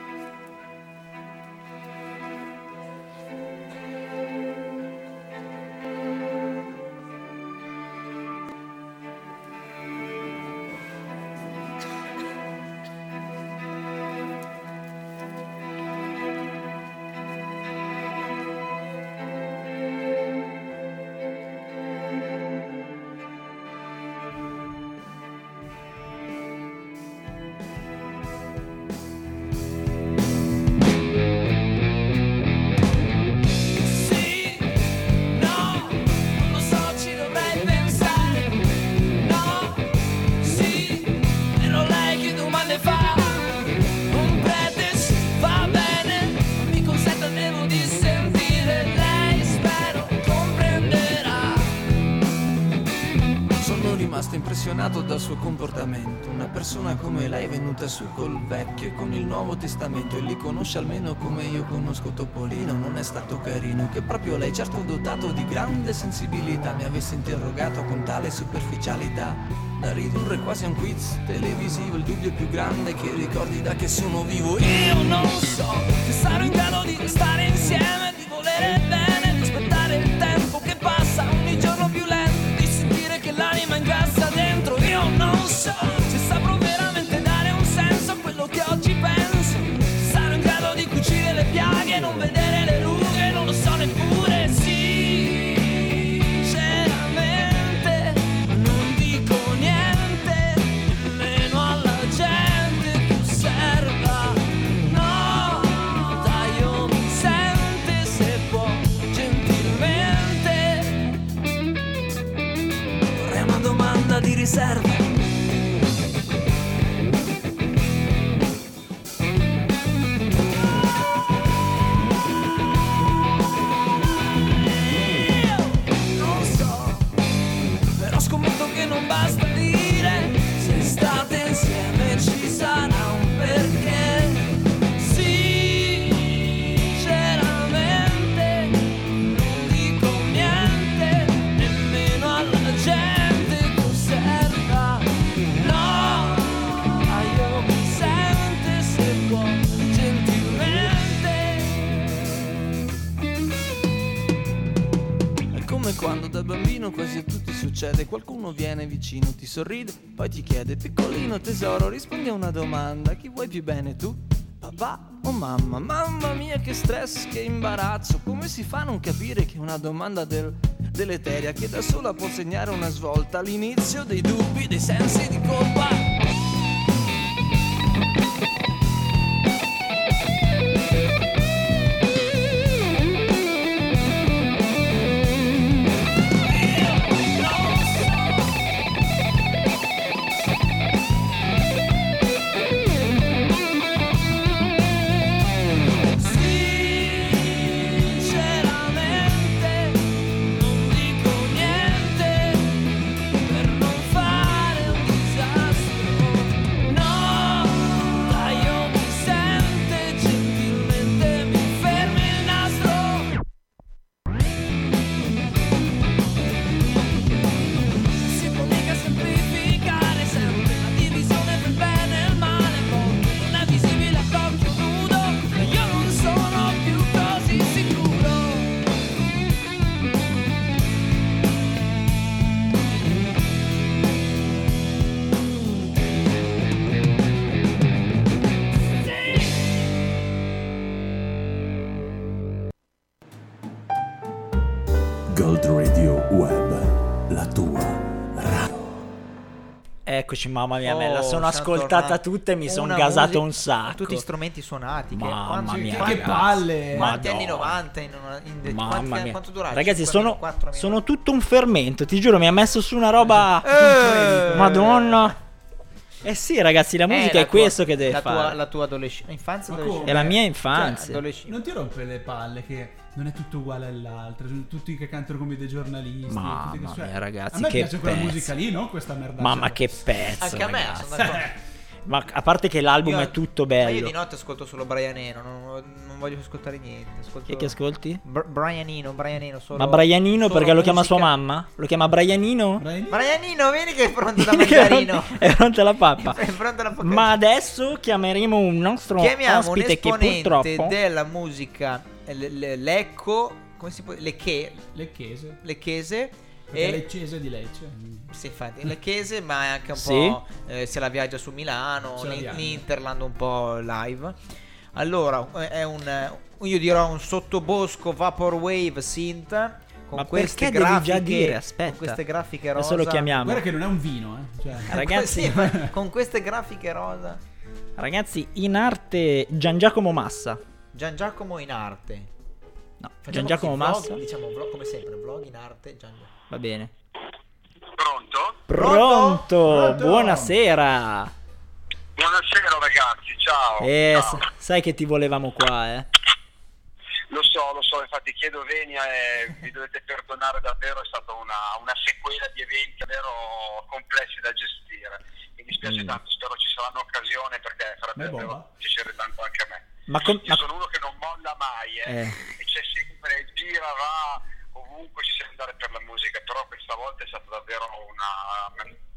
Sì, no, non lo so, ci dovrei pensare. No, sì, ero lei che domande fa. Un pretest va bene, mi consenta devo di sentire. Lei spero comprenderà. Sono rimasto impressionato dal suo comportamento. Una persona come lei è venuta su col vecchio e con il Nuovo Testamento, e li conosce almeno come io conosco Topolino. Non è stato carino che proprio lei, certo dotato di grande sensibilità, mi avesse interrogato con tale superficialità da ridurre quasi a un quiz televisivo. Il dubbio più grande che ricordi da che sono vivo. Io non so se sarò in grado di stare insieme, di volere bene, di aspettare il tempo che passa ogni giorno più lento, di sentire che l'anima incassa dentro. Io non so se saprò veramente dare un senso a quello che oggi penso, se sarò in grado di cucire le piaghe e non vedere le rughe, non lo so neppure. Sinceramente non dico niente, nemmeno alla gente che osserva. No, dai, io mi sente se può gentilmente. Vorrei una domanda di riserva. Non so, però scommetto che non basta dire se state insieme ci sarà un perché. Sinceramente non dico niente, nemmeno alla gente che osserva. No, ah, io mi sente se può gentilmente. È come quando da bambino quasi a tutti succede. Qualcuno viene vicino, ti sorride, poi ti chiede: piccolino tesoro, rispondi a una domanda. Chi vuoi più bene, tu? Papà o mamma? Mamma mia che stress, che imbarazzo. Come si fa a non capire che è una domanda del, deleteria, che da sola può segnare una svolta all'inizio dei dubbi, dei sensi di colpa. Sinceramente non dico niente per non fare un disastro. No, dai, io mi sente gentilmente mi fermi il nastro. Si può mica semplificare sempre la divisione tra il bene e il male, poi non è visibile a occhio nudo, ma io non sono più così sicuro. Gold Radio Web, la tua radio. Eccoci, mamma mia, me la Oh, sono siamo ascoltata tornati. tutta e mi sono Una gasato musica- un sacco. Tutti strumenti suonati. Che, Mamma quanti- mia, quanti- ragazzi. palle. Quanti Madonna. anni novanta in una in de- Mamma quanti- mia. quanto dura? Ragazzi, Cinque sono, minuti, quattro minuti? sono tutto un fermento. Ti giuro, mi ha messo su una roba. Eh. Madonna. Eh sì, ragazzi, la musica Eh, è la tua- questo che deve la tua, fare. la tua adolescenza. Infanzia, Ma adolescenza. È la mia Cioè, infanzia. adolesc- Non ti rompe le palle che non è tutto uguale all'altro, sono tutti che cantano come dei giornalisti. Mamma tutti che- cioè, mia, ragazzi, a me che piace quella pezzo. musica lì, non questa merda. Mamma che pezzo. Anche a me, ragazzi. sono d'accordo. Ma a parte che l'album Io- è tutto Ma io bello. di notte ascolto solo Brian Eno, non, non voglio ascoltare niente. Ascolto... Chi è che ascolti? Br- Brian Eno, Brian Eno solo. Ma Brianino solo perché lo chiama sua musica- mamma? Lo chiama Brianino? Brian Eno, vieni che è pronto da Vieni che è mandarino. pronto- È pronta la pappa. È pronta la pappa. Ma adesso chiameremo un nostro Chiamiamo un ospite che esponente purtroppo della musica eh, l- l- Lecco, come si può Lecche, Lecchese. Lecchese Perché e Leccese di Lecce. sì, infatti, Lecchese, ma è anche un Sì. po' eh, se la viaggia su Milano, Se la l'in- viaggia. l'Interland un po' live. Allora, eh, è un eh, io dirò un sottobosco vaporwave synth con Ma queste perché devi grafiche già dire? Aspetta. con queste grafiche rosa. Adesso lo chiamiamo. Guarda che non è un vino, eh. Cioè. Ragazzi, Sì, ma con queste grafiche rosa. ragazzi, in arte Gian Giacomo Massa. Gian Giacomo in arte. No, Facciamo Gian Giacomo così, vlog, Massa. diciamo vlog come sempre, vlog in arte, Gian Giacomo. Va bene. Pronto? Pronto? Pronto? Buonasera. Buonasera ragazzi, ciao. Eh, Ciao. s- sai che ti volevamo qua, eh. Lo so, lo so, infatti chiedo venia e vi dovete perdonare davvero, è stata una, una sequela di eventi davvero complessi da gestire. Mi dispiace Mm. tanto, spero ci sarà un'occasione perché farebbe Beh, bomba. davvero piacere tanto anche a me. Ma com- Io ma- sono uno che non molla mai, eh. Eh. E c'è sempre, gira, va, ovunque ci sa andare per la musica, però questa volta è stata davvero una,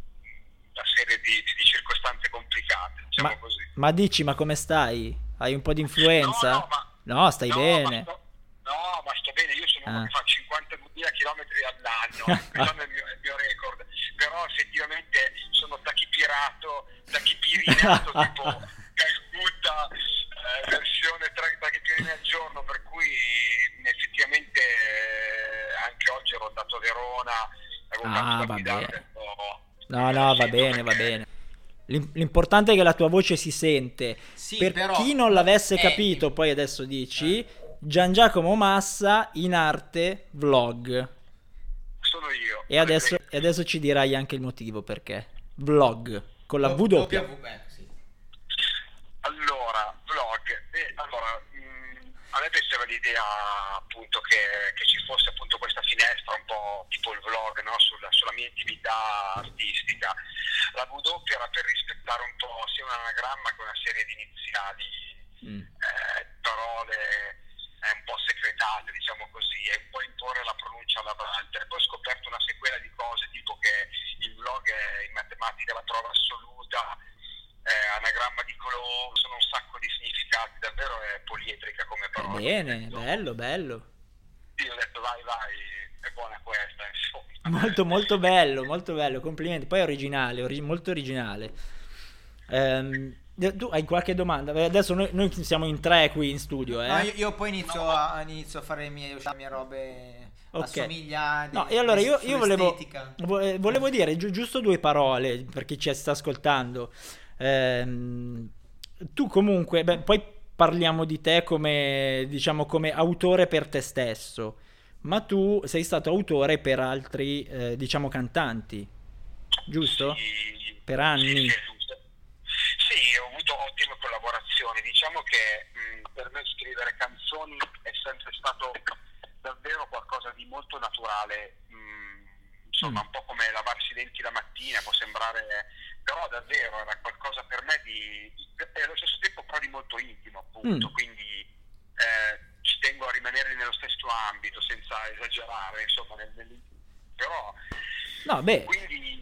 una serie di, di, di circostanze complicate, diciamo ma, così. ma dici, ma come stai? Hai un po' di influenza? No, no, ma- No, stai No, bene. Ma sto, no, ma sto bene, io sono uno Ah. che fa cinquantaduemila chilometri all'anno, questo è il mio, è il mio record, però effettivamente sono tachipirato, tachipirinato tipo Calcutta, eh, versione tre tachipirine al giorno, per cui effettivamente eh, anche oggi ero andato a Verona, avevo Ah, fatto la va guidata, bene. ho- No, no, va bene, va bene. L'im- L'importante è che la tua voce si sente. Sì, per però- chi non l'avesse eh, capito, poi adesso dici Gian Giacomo Massa in arte vlog. sono io. E adesso, e adesso ci dirai anche il motivo perché. Vlog con la W. W, eh, sì. Allora, vlog, eh, allora, mh, a me piaceva l'idea appunto che, che ci fosse appunto questa finestra un po' tipo il vlog, no? sulla, sulla mia intimità artistica. La W era per rispettare un po' sia un anagramma che una serie di iniziali, Mm. eh, parole eh, un po' segretate, diciamo così, e un po' imporre la pronuncia alla Walter. Poi ho scoperto una sequela di cose, tipo che il vlog è in matematica la prova assoluta, eh, anagramma di colore, sono un sacco di significati, davvero è poliedrica come parola. Bene, bello, bello. Io ho detto vai vai, è buona questa, insomma. Molto molto bello, molto bello, complimenti. Poi è originale, ori- molto originale. Ehm, tu hai qualche domanda? Beh, adesso noi, noi siamo in tre qui in studio, eh. No, io, io poi inizio, a, inizio a fare le mie, le mie robe Ok. a somigliare. No, e allora io, io volevo, sull'estetica. vo- eh, volevo dire giu- giusto due parole per chi ci sta ascoltando. Ehm, tu comunque, beh, poi parliamo di te come, diciamo, come autore per te stesso, ma tu sei stato autore per altri, eh, diciamo, cantanti, giusto? Sì, Per anni. Sì, sì, giusto. Sì, ho avuto ottime collaborazioni. Diciamo che mh, per me scrivere canzoni è sempre stato davvero qualcosa di molto naturale. Mh, insomma, un po' come lavarsi i denti la mattina, può sembrare, però davvero era qualcosa per me di, e allo stesso tempo però di molto intimo, appunto. Mm. Quindi eh, ci tengo a rimanere nello stesso ambito senza esagerare, insomma, nel, nel, però No, beh, quindi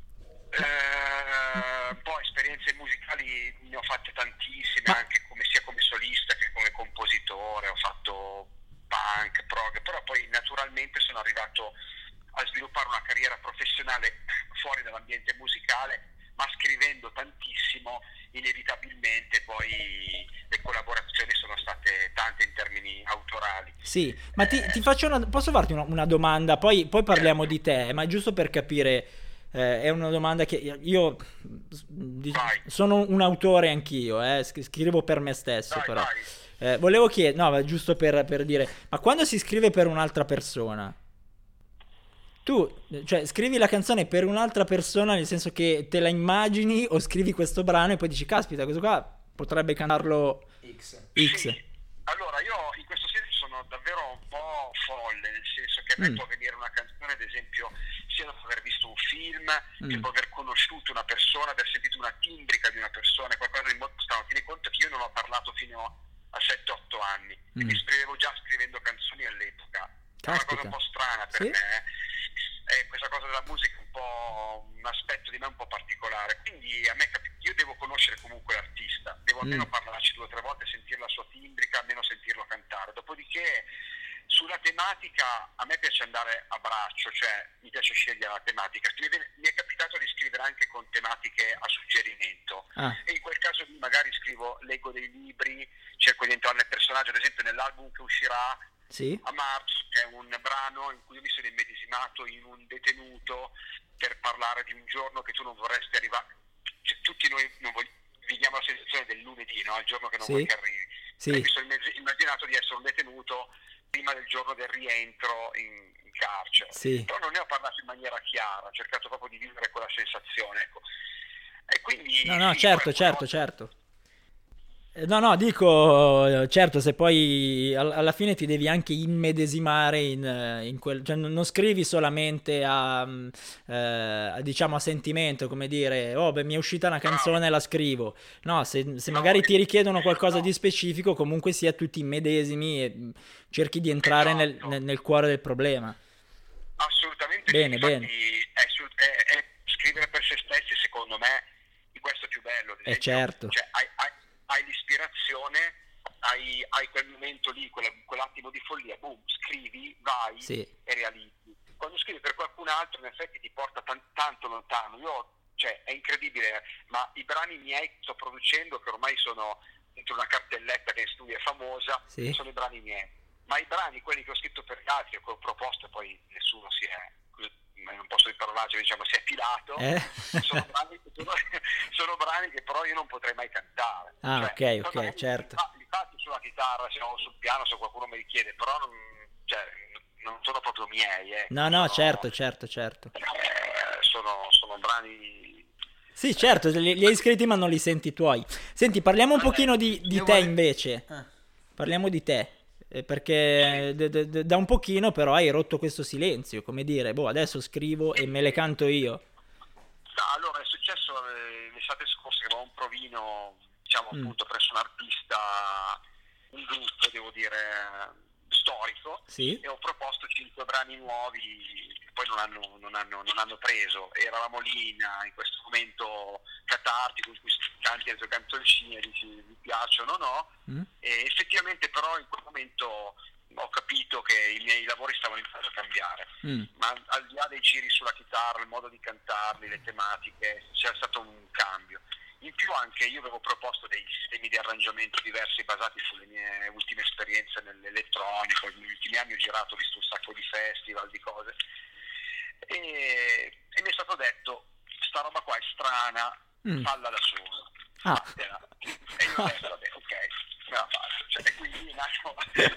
eh, poi esperienze musicali ne ho fatte tantissime, anche come, sia come solista che come compositore. Ho fatto punk, prog, però poi naturalmente sono arrivato a sviluppare una carriera professionale fuori dall'ambiente musicale, ma scrivendo tantissimo, inevitabilmente poi le collaborazioni sono state tante in termini autorali. sì, ma ti, ti faccio una, posso farti una, una domanda, poi, poi parliamo di te, ma giusto per capire, eh, è una domanda che io di- sono un autore anch'io, eh, sc- scrivo per me stesso, Dai, però. dai. Eh, volevo chiedere, no, ma giusto per, per dire, ma quando si scrive per un'altra persona, tu, cioè, scrivi la canzone per un'altra persona, nel senso che te la immagini, o scrivi questo brano e poi dici, caspita, questo qua potrebbe cantarlo X. X. Sì. Allora, io in questo senso sono davvero un po' folle, nel senso che a me Mm. può venire una canzone, ad esempio, sia dopo aver visto un film, Mm. che dopo aver conosciuto una persona, aver sentito una timbrica di una persona, qualcosa di molto strano. Tieni conto che io non ho parlato fino a sette otto anni, quindi Mm. scrivevo già scrivendo canzoni all'epoca. È una Caspita. cosa un po' strana per Sì. me, eh. Questa cosa della musica è un po' un aspetto di me un po' particolare, quindi a me capi- io devo conoscere comunque l'artista, devo almeno Mm. parlarci due o tre volte, sentire la sua timbrica, almeno sentirlo cantare. Dopodiché sulla tematica a me piace andare a braccio, cioè mi piace scegliere la tematica. Mi viene- mi è capitato di scrivere anche con tematiche a suggerimento, Ah. e in quel caso lì magari scrivo, leggo dei libri, cerco di entrare nel personaggio. Ad esempio nell'album che uscirà Sì. a marzo c'è un brano in cui io mi sono immedesimato in un detenuto per parlare di un giorno che tu non vorresti arrivare, cioè, tutti noi non vogliamo, viviamo la sensazione del lunedì, no? Il giorno che non Sì. vuoi che arrivi. Sì. E mi sono immag- immaginato di essere un detenuto prima del giorno del rientro in, in carcere, Sì. però non ne ho parlato in maniera chiara, ho cercato proprio di vivere quella sensazione, ecco. E quindi No, no, sì, certo, qualche certo, volta- certo. Eh, No, no, dico, eh, certo, se poi al- alla fine ti devi anche immedesimare in, eh, in quel, cioè non non scrivi solamente a, mm, eh, a, diciamo, a sentimento, come dire, oh, beh, mi è uscita una canzone, la scrivo. No, se, se magari ti richiedono qualcosa di specifico, comunque sia tu ti immedesimi e mm, cerchi di entrare nel, nel- nel cuore del problema. Assolutamente Bene, sì, infatti bene. È, sul- è- è scrivere per se stessi, secondo me, di questo è più bello. Ad Eh, esempio. certo. Cioè, hai, hai- hai l'ispirazione, hai, hai quel momento lì, quella- quell'attimo di follia, boom, scrivi, vai Sì. e realizzi. Quando scrivi per qualcun altro, in effetti ti porta tan- tanto lontano. Io, cioè, è incredibile, ma i brani miei che sto producendo, che ormai sono dentro una cartelletta che in studio è famosa, Sì. sono i brani miei. Ma i brani, quelli che ho scritto per gli altri, che ho proposto, poi nessuno si è, non posso dire parolacce, diciamo, si è filato, Eh? sono, brani, sono, sono brani che però io non potrei mai cantare. Ah, Cioè, ok, ok, magari certo. Li, fa- li faccio sulla chitarra, se no, sul piano, se qualcuno mi richiede, però non, cioè, non sono proprio miei. Eh. No, no, sono, certo, certo, certo. eh, sono, sono brani... Sì, certo, li, li hai scritti ma non li senti tuoi. Senti, parliamo un pochino di, di Io te vorrei- invece. Ah. Parliamo di te. eh, Perché d- d- d- da un pochino però hai rotto questo silenzio, come dire, boh, adesso scrivo e me le canto io. No, allora è successo eh, l'estate scorsa che avevo un provino, diciamo, Mm. appunto presso un artista, un gruppo, devo dire, storico, Sì. e ho proposto cinque brani nuovi che poi non hanno, non hanno, non hanno preso. Eravamo lì in, in questo momento catartico in cui canti le tue canzoncine e dici mi piacciono o no, Mm. e effettivamente però in quel momento ho capito che i miei lavori stavano iniziando a cambiare. Mm. Ma al di là dei giri sulla chitarra, il modo di cantarli, le tematiche, c'è stato un cambio. In più anche io avevo proposto dei sistemi di arrangiamento diversi basati sulle mie ultime esperienze nell'elettronico. Negli ultimi anni ho girato, ho visto un sacco di festival, di cose, e, e mi è stato detto sta roba qua è strana, Mm. falla da solo. Ah. Fatela. E io ho detto vabbè, ok, me la faccio. Cioè, e quindi è nato,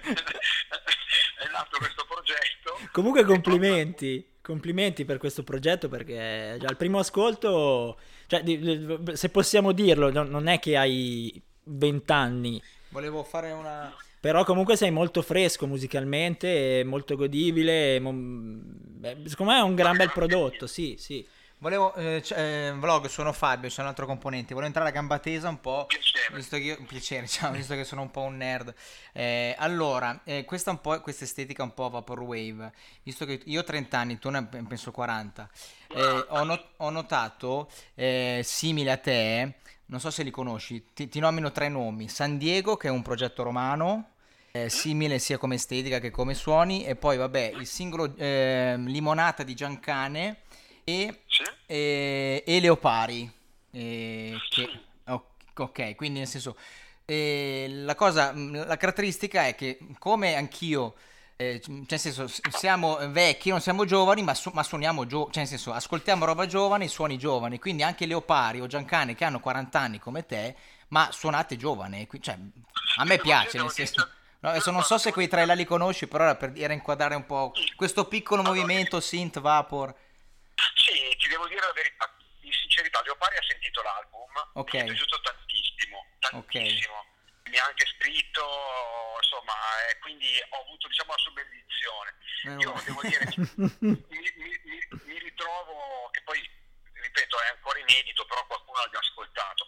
è nato questo progetto. Comunque complimenti, complimenti per questo progetto perché già al primo ascolto, cioè, di- di- se possiamo dirlo, non non è che hai vent'anni, Volevo fare una... però comunque sei molto fresco musicalmente, è molto godibile, mo- beh, secondo me è un gran bel prodotto, sì, sì. Volevo, eh, c- eh, vlog, sono Fabio, sono un altro componente. Volevo entrare a gamba tesa un po'. Visto che io, un piacere, ciao, visto che sono un po' un nerd. Eh, allora, eh, questa un po', questa estetica un po' vaporwave. Visto che io ho trenta anni, tu ne hai, penso quaranta. Eh, ho, not- ho notato, eh, simile a te, non so se li conosci, ti, ti nomino tre nomi. San Diego, che è un progetto romano, eh, simile sia come estetica che come suoni, e poi vabbè il singolo eh, Limonata di Giancane e, e, e Leopari, eh, che, o- ok, quindi nel senso eh, la cosa, mh, la caratteristica è che come anch'io, eh, cioè nel senso s- siamo vecchi, non siamo giovani, ma, su- ma suoniamo gio- cioè nel senso ascoltiamo roba giovane, suoni giovani, quindi anche Leopari o Giancane che hanno quaranta anni come te, ma suonate giovane, qui- cioè, a me piace, nel senso No, adesso non so se quei tre là li conosci, però era per era inquadrare un po' questo piccolo movimento synth vapor. Sì, ti devo dire la verità, in sincerità, Leopari ha sentito l'album, Ok. mi è piaciuto tantissimo, Ok. tantissimo. Mi ha anche scritto, insomma, e quindi ho avuto, diciamo, la sua benedizione. Eh, Io no. devo dire, mi, mi- mi- mi ritrovo, che poi, ripeto, è ancora inedito, però qualcuno l'ha già ascoltato,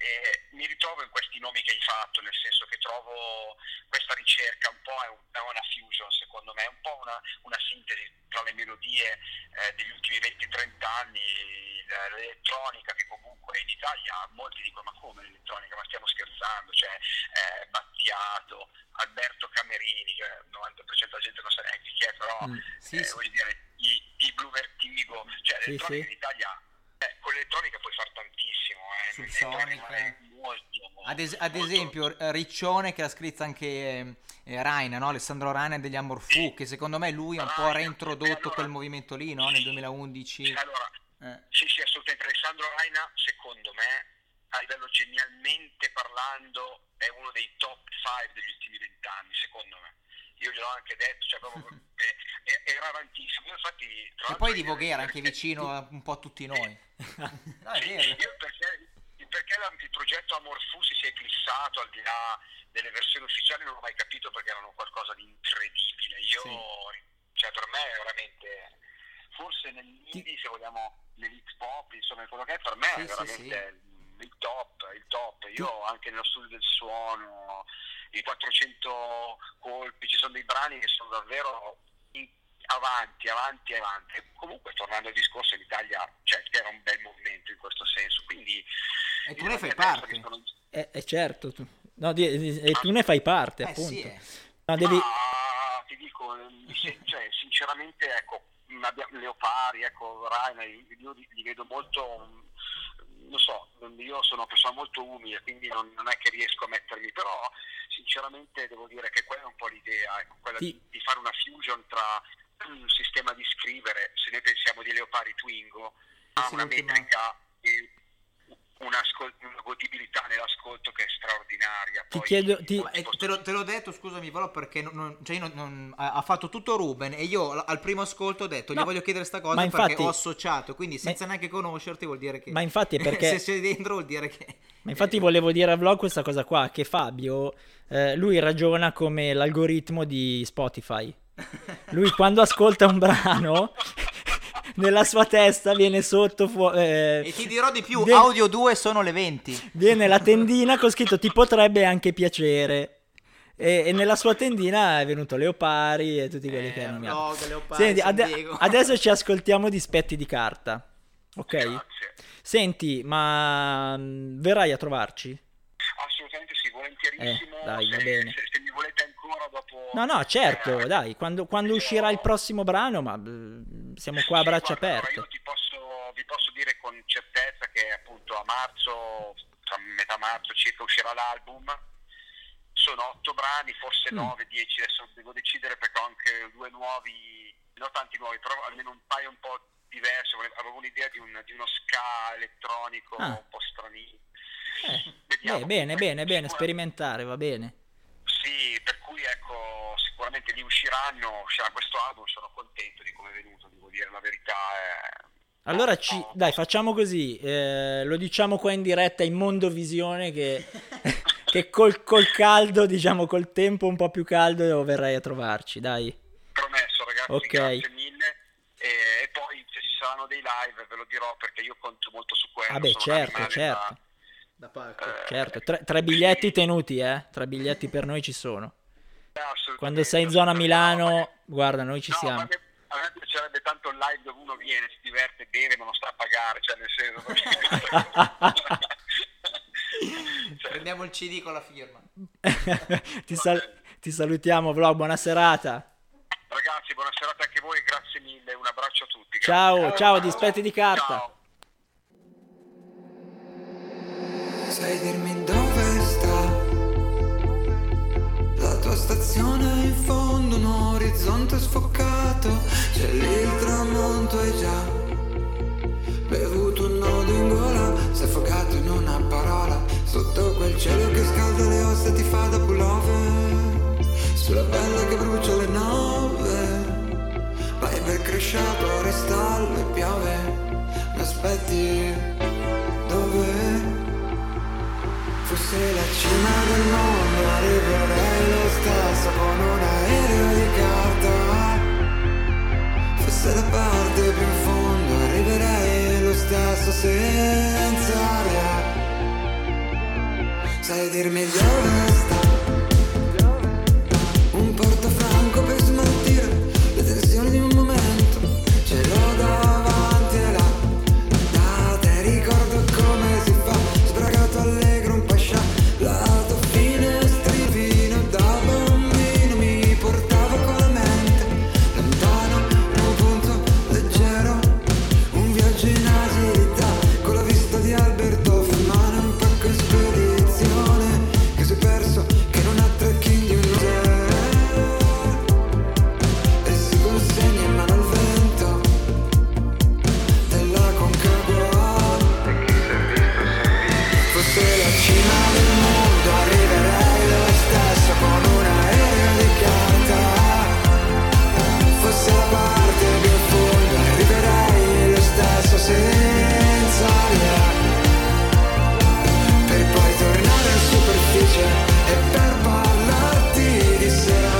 e mi ritrovo in questi nomi che hai fatto, nel senso che trovo questa ricerca un po' è, un- è una fusion, secondo me, è un po' una, una sintesi tra le melodie eh, degli ultimi venti trenta anni, l'elettronica che comunque in Italia molti dicono ma come l'elettronica, ma stiamo scherzando, cioè eh, Battiato, Alberto Camerini, che il novanta per cento della gente non sa neanche chi è, però Mm, sì, eh, sì. voglio dire, i, i Blue Vertigo, cioè Sì, l'elettronica sì. in Italia, eh, con l'elettronica puoi fare tantissimo, eh, Sul e puoi Sonic, rimanere molto, molto, Ad, es- ad molto- esempio eh, Riccione, che l'ha scritta anche eh, eh, Raina, no? Alessandro Raina degli Amor Fu, che secondo me lui ha un po' reintrodotto quel movimento lì, no? Nel duemilaundici. Allora, Eh. sì, sì, assolutamente. Alessandro Raina, secondo me, a livello genialmente parlando, è uno dei top cinque degli ultimi vent'anni, secondo me. Io gliel'ho anche detto, cioè proprio, eh, eh, era avantissimo. Io infatti, tra E l'altro, poi di io- Voghera, anche vicino a un po' a tutti noi. No, è sì, vero. io perché, perché la- il progetto Amor Fu si sia eclissato al di là delle versioni ufficiali non ho mai capito, perché erano qualcosa di incredibile. Io, cioè, per me è veramente, forse nell'indie, se vogliamo, nell'hip hop, insomma, quello che è, per me Sì, è sì, veramente il top, il top. Io anche nello studio del suono, i quattrocento colpi, ci sono dei brani che sono davvero in- avanti, avanti, avanti. E comunque, tornando al discorso, in Italia, cioè, c'era un bel movimento in questo senso, quindi E tu ne fai adesso parte. che sono- Eh, eh, certo, tu. No, di- di- e tu ne fai parte, Eh, appunto. sì, eh. No, devi... Ma ti dico, mi se- cioè, sinceramente, ecco, abbiamo Leopari, ecco, Raina, io li, li vedo molto, mm, non so, io sono una persona molto umile, quindi non, non è che riesco a mettermi, però sinceramente devo dire che quella è un po' l'idea, ecco, quella Sì. di, di fare una fusion tra un sistema di scrivere, se noi pensiamo di Leopari Twingo, ha sì, una l'ultima. metrica e una, ascol- una godibilità nell'ascolto che è straordinaria. Ti Poi, chiedo- ti- Ma, eh, te, l'ho, te l'ho detto, scusami, Volo, perché non- non- cioè io non- non- ha, ha fatto tutto Ruben e io al al primo ascolto ho detto No, gli voglio chiedere sta cosa ma perché infatti- ho associato, quindi senza neanche conoscerti vuol dire che... Ma infatti è perché- se sei dentro vuol dire che... Ma infatti volevo dire a Vlog questa cosa qua, che Fabio, eh, lui ragiona come l'algoritmo di Spotify. Lui quando ascolta un brano, nella sua testa viene sotto... fu- eh, E ti dirò di più, viene- audio due sono le venti. Viene la tendina con scritto ti potrebbe anche piacere. E, e nella sua tendina è venuto Leopari e tutti quelli che hanno nominato. Vlog, Leopari, Senti, San ade- Diego. adesso ci ascoltiamo di Spetti di carta. Ok? Grazie. Senti, ma mm, verrai a trovarci? Assolutamente sì, volentierissimo. Eh, dai, va se, bene. Se, se mi volete ancora dopo... No, no, certo, eh, dai, quando, quando uscirà il prossimo brano, ma eh, siamo qua a sì, braccia guarda, allora aperte. io ti posso, vi posso dire con certezza che appunto a marzo, tra metà marzo circa, uscirà l'album. Sono otto brani, forse Mm. nove, dieci, adesso devo decidere perché ho anche due nuovi, non tanti nuovi, però almeno un paio un po' diversi. Volevo- Avevo un'idea di, un, di uno ska elettronico Ah. un po' stranino. Eh, Vediamo. beh, bene, bene, bene, Sicura- sperimentare, va bene. Sì, per cui ecco, sicuramente lì usciranno, uscirà questo album, sono contento di come è venuto, devo dire la verità. È... Allora, ci, dai, facciamo così, eh, lo diciamo qua in diretta in Mondovisione che, che col, col caldo, diciamo col tempo un po' più caldo verrai a trovarci, dai. Promesso ragazzi, Ok. grazie mille. E, e poi se ci saranno dei live ve lo dirò perché io conto molto su quello. Ah beh, sono un certo, animale certo, Da palco. da- eh, certo, tre, tre biglietti tenuti, eh, tre biglietti per noi ci sono. assolutamente, Quando sei in zona assolutamente. Milano, guarda, noi ci No, siamo. ma che- a me piacerebbe tanto il live dove uno viene, si diverte, beve, ma non sta a pagare, cioè nel senso... Prendiamo il C D con la firma. ti, sal- ti salutiamo, Vlog, buona serata. Ragazzi, buona serata anche a voi, grazie mille, un abbraccio a tutti. Ciao, grazie. ciao, di Spetti di carta. Ciao. Sai dirmi dove sta la tua stazione in fondo, un orizzonte sfocato, c'è lì il tramonto e già bevuto un nodo in gola, sei affogato in una parola, sotto quel cielo che scalda le ossa e ti fa da pullover. lasciato restallo e piove. Mi aspetti dove? Fosse la cima del mondo arriverei lo stesso con un aereo di carta. Fosse la parte più in fondo arriverei lo stesso senza aria. Sai dirmi dove sta? Un portafranco per smaltire le tensioni di un momento. Ce l'ho davanti e là, da te ricordo come si fa. Sbragato allegro un pascià, lato finestrino. Da bambino mi portava con la mente lontano, un punto leggero, un viaggio in agilità, con la vista di Alberto Fermano, un pacco in spedizione che si è perso, che non ha trekking di un e si consegna in mano al vento della Concagua. E chi si è visto si è visto. Fosse la cima del mondo arriverei lo stesso con un aereo di carta. Fosse la parte più in fondo arriverei lo stesso senza aria, per poi tornare in superficie e per parlarti di sera,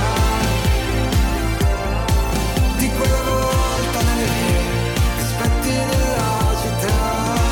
di quella volta nelle vie, aspetti della città.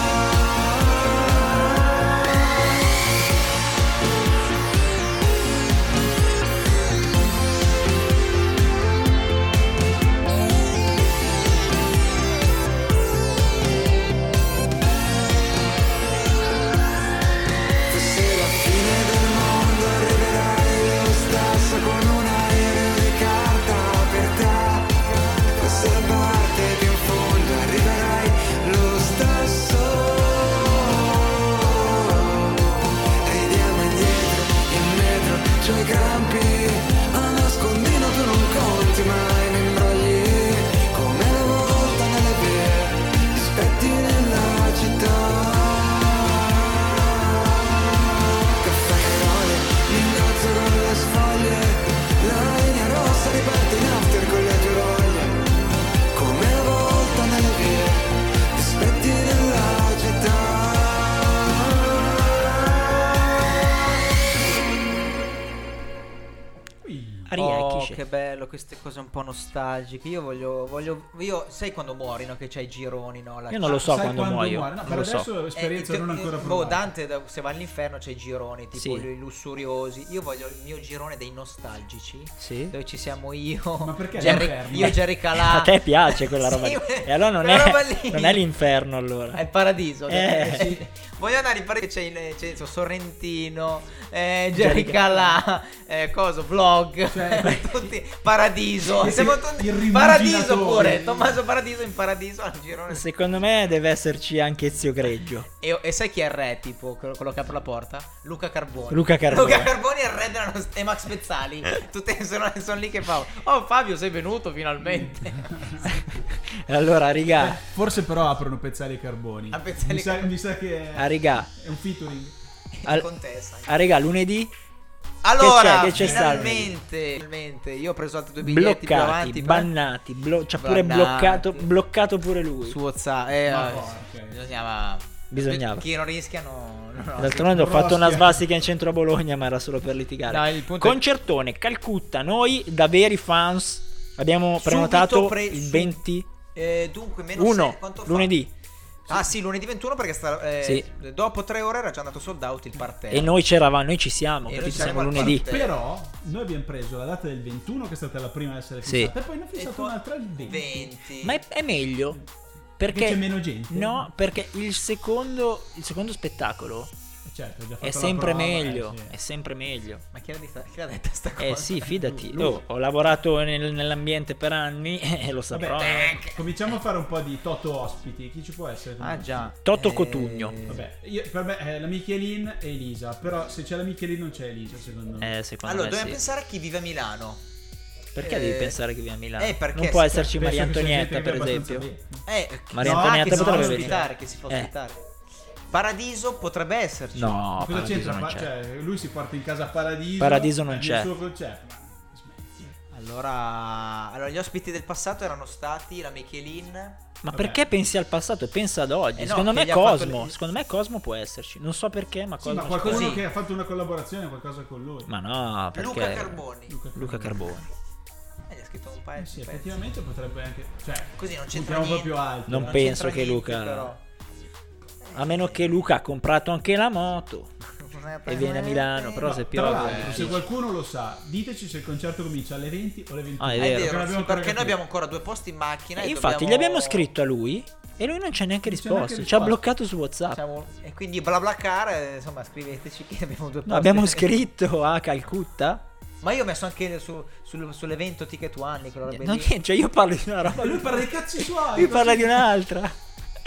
Fosse la fine del mondo arriverai lo stesso con un aereo di carta per te. Fosse la parte più in fondo arriverai lo stesso. Ridiamo indietro in metro, c'ho i crampi a nascondino, tu non conti mai, mi imbrogli come la volta nelle vie, aspetti nella città. Caffè Cairoli, mi ingozzo con le sfoglie, la linea rossa riparte in after con le tue voglie, come la volta nelle vie, aspetti nella città. Oh, Ariechisce. che bello, queste cose un po' nostalgiche. Io voglio, voglio, io sai quando muori, no? Che c'hai i gironi, no? La- Io non lo so Sai quando quando muoio. muore? No, non per lo so. adesso esperienza Eh, non ancora boh, provata. Dante da- se va all'inferno c'è i gironi, tipo Sì. i lussuriosi. Io voglio il mio girone dei nostalgici, Sì. dove ci siamo io, Ma perché Jerry, l'inferno? io e Jerry Calà. A te piace quella roba Sì, lì. E allora non quella è, roba lì. non è l'inferno allora. È il paradiso. Eh. Sì. Voglio andare in paradiso. C'è, il- c'è il Sorrentino, eh, Jerry Jerry Calà, eh, coso, vlog, tutti paradiso. Il- Siamo il tutti rimuginatore. paradiso pure. Tommaso Paradiso in paradiso al girone. Secondo me deve esserci anche Ezio Greggio. E, e sai chi è il re, tipo, quello, quello che apre la porta? Luca Carboni. Luca Carboni. Luca Carboni è il re della nost- e Max Pezzali. Tutti sono, sono lì che fa. Oh Fabio, sei venuto finalmente. E allora, riga, Beh, forse però aprono Pezzali e Carboni. A Pezzali mi, e sa, Carboni. mi sa che a riga, è un featuring. al- Contessa. a riga lunedì Allora, che c'è, che c'è finalmente, finalmente, io ho preso altri due biglietti più bloccati, avanti. bannati, blo- c'ha pure Bannati. bloccato, bloccato pure lui. Su WhatsApp. Eh, Ma eh, no, ok. bisognava. Bisognava. Chi non rischia no, no, no, D'altronde ho Roschia. fatto una svastica in centro a Bologna, ma era solo per litigare. No, il punto è- Concertone, Calcutta, noi da veri fans abbiamo prenotato pre- il su- venti Eh, dunque, meno uno, sei, quanto fa? lunedì. Ah sì, lunedì ventuno perché sta, eh, Sì. dopo tre ore era già andato sold out il parterre. E noi c'eravamo, noi ci siamo, E capito? noi Siamo siamo al lunedì. parterre. Però noi abbiamo preso la data del ventuno, che è stata la prima a essere Sì. fissata, e poi ne ho E fissato poi- un'altra il venti. venti. Ma è, è meglio perché c'è meno gente? No, perché il secondo, il secondo spettacolo Certo, ho già fatto è la sempre prova, meglio, eh, sì. è sempre meglio. Ma chi l'ha detta, chi l'ha detta sta cosa? Eh sì, fidati. Lui. Oh, ho lavorato nel- nell'ambiente per anni e lo saprò. Vabbè, cominciamo a fare un po' di Toto ospiti. Chi ci può essere? Ah già. Toto Eh, Cotugno. Vabbè, io, per me è la Michelin e Elisa. Però se c'è la Michelin non c'è Elisa, secondo me. Eh, secondo Allora, me dobbiamo sì. pensare a chi vive a Milano. Perché eh, devi pensare che viene a Milano? eh, perché non può sì, esserci penso Maria che c'è gente Antonietta, che per vive abbastanza esempio. Eh, Maria no, Antonietta che si fa potrebbe ospitare, venire. che si fa Eh. ospitare. Paradiso potrebbe esserci. No, Cosa Paradiso c'entra? non Pa- c'è. cioè, lui si porta in casa Paradiso. Paradiso non fa il c'è. suo concerto. Ma smetti. Allora, allora, gli ospiti del passato erano stati la Michelin. Ma Vabbè. perché pensi al passato? Pensa ad oggi. Eh no, secondo che me gli ha fatto Cosmo. le- Secondo me Cosmo può esserci. Non so perché, ma Sì, Cosmo. ma qualcuno Così. che ha fatto una collaborazione, qualcosa con lui. Ma no, perché Luca Carboni. Luca Carboni. Eh, gli ha scritto un paio Eh sì, di pezzi. effettivamente potrebbe anche, cioè, Così non c'entra puntiamo un po' niente. più alto. Non Non penso c'entra che niente, Luca. però. A meno che Luca ha comprato anche la moto e viene a Milano. Però No, se tra piove. l'altro, se qualcuno lo sa, diteci se il concerto comincia alle venti o alle ventuno. Ah, è È vero. vero, Perché sì, l'abbiamo perché ancora noi abbiamo ancora due posti in macchina. E e infatti dobbiamo- gli abbiamo scritto a lui e lui non ci ha neanche Non c'è risposto. neanche Ci ha risposto. bloccato su WhatsApp. Siamo- E quindi BlaBlaCar, eh, insomma, scriveteci che abbiamo due posti. No, abbiamo scritto a Calcutta. Ma io ho messo anche su, sul- sull'evento Ticket One, quella roba Non lì. niente, cioè io parlo di una roba. Ma lui parla dei cazzi suoi. Lui parla di un'altra.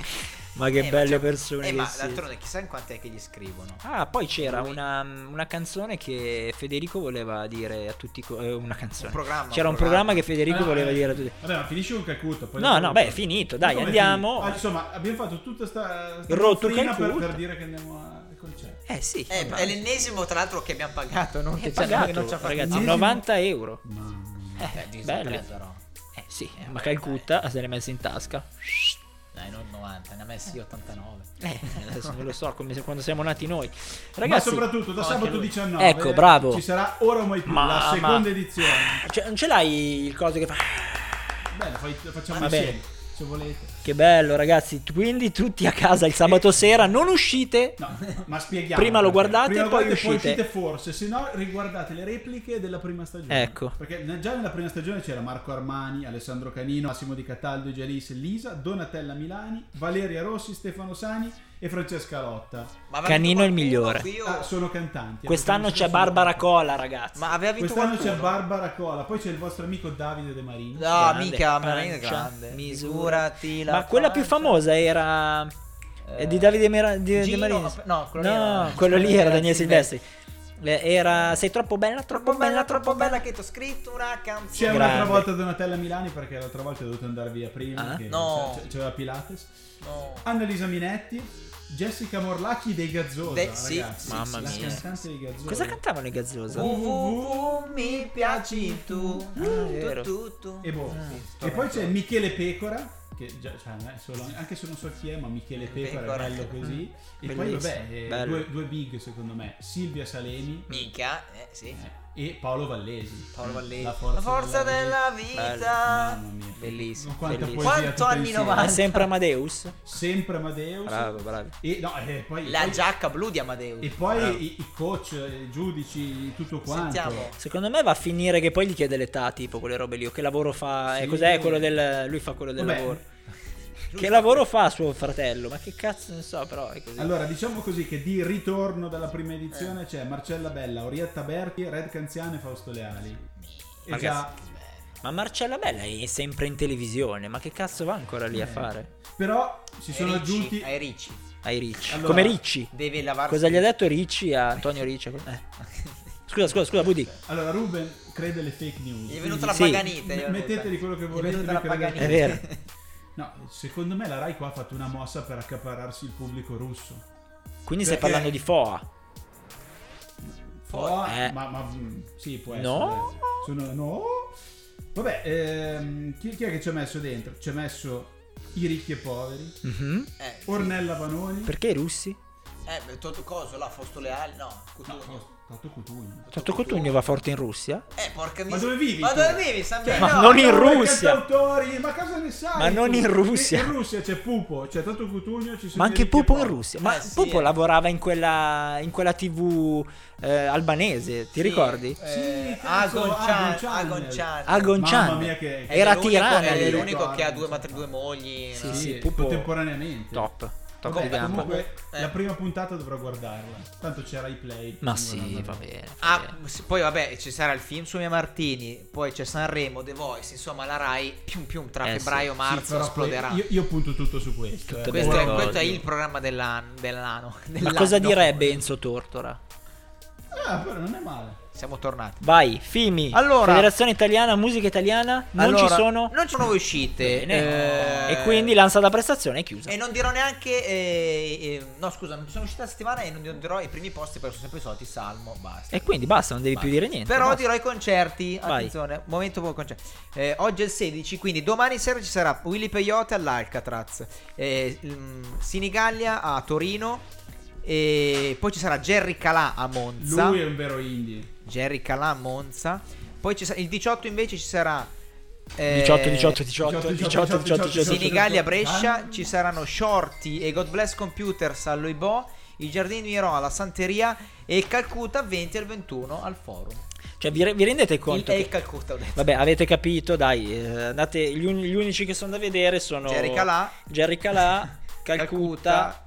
Ma che Eh, ma belle c'è- persone Eh, che ma siete. d'altronde chissà in quant'è che gli scrivono. Ah, poi c'era una, una canzone che Federico voleva dire a tutti. co- eh, una canzone. Un programma, C'era un un programma programma. che Federico Allora, voleva eh, dire a tutti. Vabbè, ma finisci con Calcutta. Poi No, dopo- no, beh, è finito. Dai, Come è andiamo. finito? Ah, insomma, abbiamo fatto tutta sta, sta Rotto frina per, Calcutta. per dire che andiamo al concerto. Eh sì. Eh, vabbè. è l'ennesimo, tra l'altro, che abbiamo pagato. Non È che, ci hanno- pagato, che non ci ha fatto ragazzi, niente. novanta euro. Eh, Eh, Disney bello. tre, però. Eh sì, ma Calcutta se l'è messa in tasca. Dai, non novanta, ne ha messi ottantanove. Eh, adesso non lo so, come se quando siamo nati noi. Ma Ragazzi, soprattutto da oh, sabato anche lui. diciannove Ecco, bravo. ci sarà ora o mai più Ma- la ma- seconda edizione. Cioè, non ce l'hai il coso che fa. Bene, poi facciamo Va insieme bene. se volete. Che bello, ragazzi. Quindi tutti a casa il sabato sera, non uscite. No, ma spieghiamo. Prima lo perché. guardate Prima e poi guardate, uscite. forse, se no riguardate le repliche della prima stagione. Ecco. Perché ne- già nella prima stagione c'era Marco Armani, Alessandro Canino, Massimo Di Cataldo, Gialis, Lisa, Donatella Milani, Valeria Rossi, Stefano Sani e Francesca Lotta. Ma aveva Canino è il vinto qualcuno migliore. qui o- Ah, sono cantanti. Quest'anno Avete c'è visto? Barbara Cola, ragazzi. Ma aveva vinto Quest'anno qualcuno? c'è Barbara Cola, poi c'è il vostro amico Davide De Marino. No, Grande, mica, pancia, veramente grande. misura. Figurati la Ma quella più pancia. famosa era è di Davide Mera- di, di Gino, Marino. no, quello lì No, era- quello lì era era Daniele Silvestri. Silvestri. Eh, Era sei troppo bella, troppo, Troppo bella, troppo bella. bella che ti ho scritto una canzone. C'è Grande. un'altra volta Donatella Milani perché l'altra volta è dovuto andare via prima. Ah? Che No. c'è- c'aveva Pilates. No. Annalisa Minetti, Jessica Morlacchi dei Gazzosa, De- sì, ragazzi. sì, Mamma la mia. cantante dei Gazzosa. Cosa cantavano i Gazzosa? www mi piaci tu. Ah, è vero. Tu, tu, tu. E, boh. Sì, E poi c'è Michele Pecora, che già, cioè, non è solo- anche se non so chi è, ma Michele Pecora, Pecora. è bello così. E poi Bellissimo, vabbè, eh, bello. due, due big secondo me, Silvia Salemi Mica, eh, sì. eh, e Paolo Vallesi. Paolo Vallesi. La forza, La forza della Bello. vita. Mamma mia. Bellissimo, Quanta bellissimo. poesia Quanto tutta anni insieme. novanta. È sempre Amadeus? Sempre Amadeus. Bravo, bravo. E, no, e poi, La poi- giacca blu di Amadeus. e poi Bravo. i, i coach, i giudici, tutto quanto. Sentiamo. Secondo me va a finire che poi gli chiede l'età, tipo quelle robe lì. O che lavoro fa? Sì. E cos'è quello del. Lui fa quello del Vabbè. lavoro. Che lavoro fa suo fratello? Ma che cazzo ne so, però è così. Allora, diciamo così che di ritorno dalla prima edizione c'è Marcella Bella, Orietta Berti, Red Canziano e Fausto Leali. E Ragazzi, già, ma Marcella Bella è sempre in televisione. Ma che cazzo va ancora lì a Eh. fare? però si sono Ai Ricci, aggiunti ai Ricci. Ai Ricci. Allora, Come Ricci. Devi lavarsi. Cosa gli ha detto Ricci a Antonio Ricci? Eh. Scusa, scusa, scusa, Budi. Allora, Ruben crede alle fake news. Gli è venuta quindi la Sì. paganita. gli è me- venuta. Metteteli quello che Gli è volete. venuta lui la crede- paganita. È vero. No, secondo me la Rai qua ha fatto una mossa per accaparrarsi il pubblico russo. Quindi stai Perché- parlando di F O A. Oh, Eh. ma, ma mm, sì, può essere. No. Sono, no. Vabbè, ehm, chi, chi è che ci ha messo dentro? Ci ha messo i ricchi e poveri, Mhm. Eh, sì. Ornella Vanoni, Perché i russi? Eh, beh, Toto Coso, là, Fausto Leali. No, Cutugno. Toto Cutugno. Toto Cotugno va forte in Russia? Eh, porca Ma miseria. dove vivi? Ma tu? dove vivi, San Cioè, Ma no, non in no, i Russia. cantautori, ma cosa ne sai? Ma non tu? in Russia. In Russia c'è Pupo, c'è Toto Cutugno, ci sono Ma i anche ricchi e Pupo in poveri. Russia. Ma Eh, sì, Pupo eh. lavorava in quella, in quella tivù eh, albanese, ti Sì, ricordi? Eh, Sì, cazzo, Agon Agon Chan, Channel. Agon Chan. Agon Mamma Chan. mia che- Era l'unico- tirana È lì. l'unico che ha due, Ricordo, matri- due mogli. Sì, no? sì, Sì, Pupo- contemporaneamente. Top. Top Vabbè, di gamba. comunque Eh. la prima puntata dovrò guardarla. Tanto c'era i play. Ma quindi sì, guardarla. va bene. va Ah, bene. s- poi vabbè, ci sarà il film su Mia Martini, poi c'è Sanremo, The Voice, insomma la Rai pium pium tra Eh, sì. febbraio e Sì, marzo però esploderà. poi Io, io punto tutto su questo. Tutte eh. Questo, belle è, cose. questo è il programma dell'anno. dell'anno, Ma dell'anno. cosa direbbe Enzo Tortora? Ah, però non è male. siamo tornati. Vai, Fimi. Allora, Federazione Italiana, musica italiana, non allora, ci sono. Non ci sono nuove uscite. Bene. Eh, E quindi l'ansia da prestazione è chiusa. E non dirò neanche. Eh, eh, no, scusa, non sono uscite la settimana e non dirò i primi posti perché sono sempre i soliti. Salmo, basta. E quindi basta, non devi Basta. più dire niente. Però basta. dirò i concerti. Vai. Attenzione, momento per concerti. Eh, oggi è il sedici, quindi domani sera ci sarà Willy Peyote all'Alcatraz, eh, mm, Sinigallia a Torino. E poi ci sarà Jerry Calà a Monza. Lui è un vero indie. Jerry Calà a Monza. Poi ci sarà, il diciotto invece ci sarà eh, diciotto, diciotto, diciotto, diciotto, diciotto, Sinigallia a Brescia. Ci saranno Shorty e God Bless Computers a Loibò, i Giardini di Miro alla Santeria e Calcutta venti al ventuno al Forum. Cioè vi, re- vi rendete conto? Il, che... e il Calcutta ho detto. Vabbè, avete capito, dai, eh, andate, gli, uni- gli unici che sono da vedere sono Jerry Calà, Jerry Calà, Calcutta, Calcutta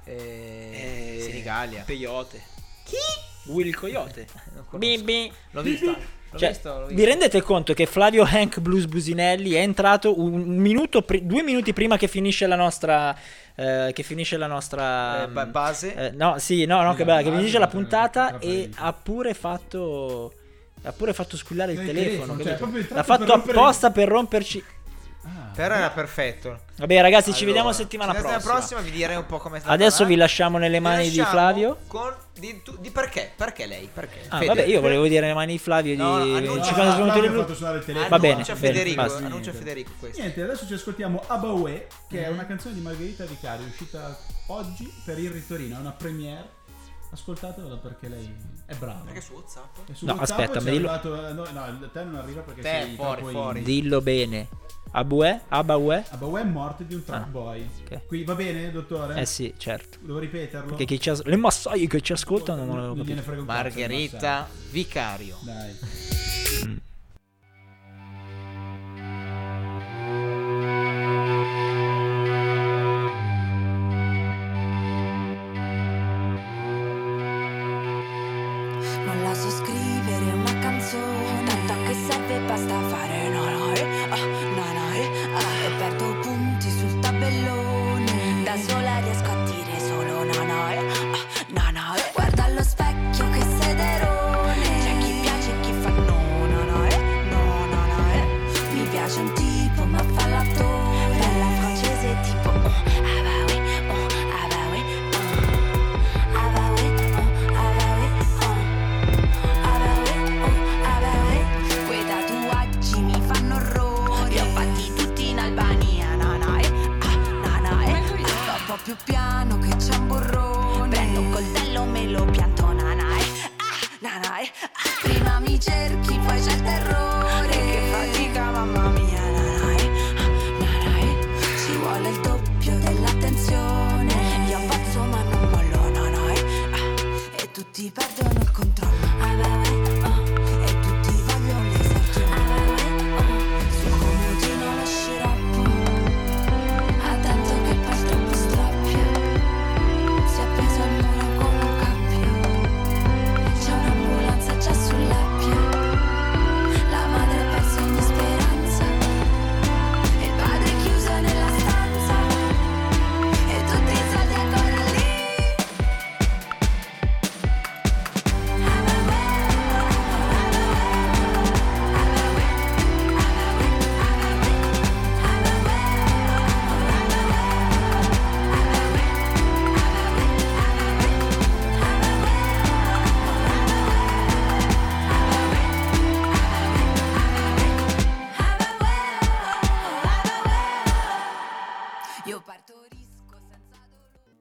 e eh, Sinigallia. Peyote. Chi? Will Coyote. Bibi. L'ho visto. L'ho Cioè, visto, l'ho visto. vi rendete conto che Flavio Hank Blues Businelli è entrato un minuto, pri- due minuti prima che finisce la nostra, eh, che finisce la nostra Eh, ba- base? eh, no, sì, no, no, Sì, che la bella, che base, finisce la la puntata puntata e di- ha pure fatto, ha pure fatto squillare il Il telefono. telefono, cioè, capito? proprio entrato L'ha fatto per rompere- apposta per romperci. Però era perfetto. Vabbè, ragazzi, ci Allora, vediamo settimana la prossima. prossima vi direi un po' come è stata. Adesso la- vi lasciamo nelle Vi mani di lasciamo Flavio. Con di, tu- di perché? Perché lei? Perché? Ah, Fede. vabbè, io volevo dire nelle mani di Flavio di No, no, annuncia- cinquanta secondi Flavio di ha blu. fatto suonare il telefono. Va bene, Annuncia bene, Federico, basta. annuncia Federico questo. Niente, adesso ci ascoltiamo Abaue, che è una canzone di Margherita Vicario, uscita oggi per il Ritorino, è una premiere. Ascoltatela perché lei è brava. Perché su WhatsApp? E su No, WhatsApp aspetta, ci mi è dillo- arrivato- no, no, te non arriva perché Te, sei fuori, troppo fuori. indie. Dillo bene. Abue? Abaue? Abaue è morte di un track Ah, boy. ok. Qui va bene, dottore? Eh sì, certo. Devo ripeterlo? Perché chi ci as- le massai che ci ascoltano non l'avevo Mi viene capito. frega un cazzo, Margherita Vicario. Dai. Non la so scrivere una canzone, tanto che serve basta fare no no eh, ah, no no eh, ah, e perdo punti sul tabellone. Da sola riesco a dire solo no no eh, ah, no no eh. Guarda allo specchio che sederone. C'è chi piace e chi fa no no no eh, no no no eh. Mi piace un tipo ma fa l'attore, bella francese tipo oh, ah bah oui, oh, ah bah oui, oh, ah bah oui, oh, ah bah oui, oh. Quei tatuaggi mi fanno orrore. Li ho fatti tutti in Albania. No no eh, ah, no no eh, ah, va un po' più piano che c'è un burrone. Prendo un coltello, me lo pianto. No no eh, ah, no no eh, ah. Prima mi cerchi, poi c'è il terrore. Che fatica, mamma mia. No no eh, ah, no no eh. Ci vuole il doppio dell'attenzione. Io avanzo ma non mollo. No no eh, ah. E tutti perdono.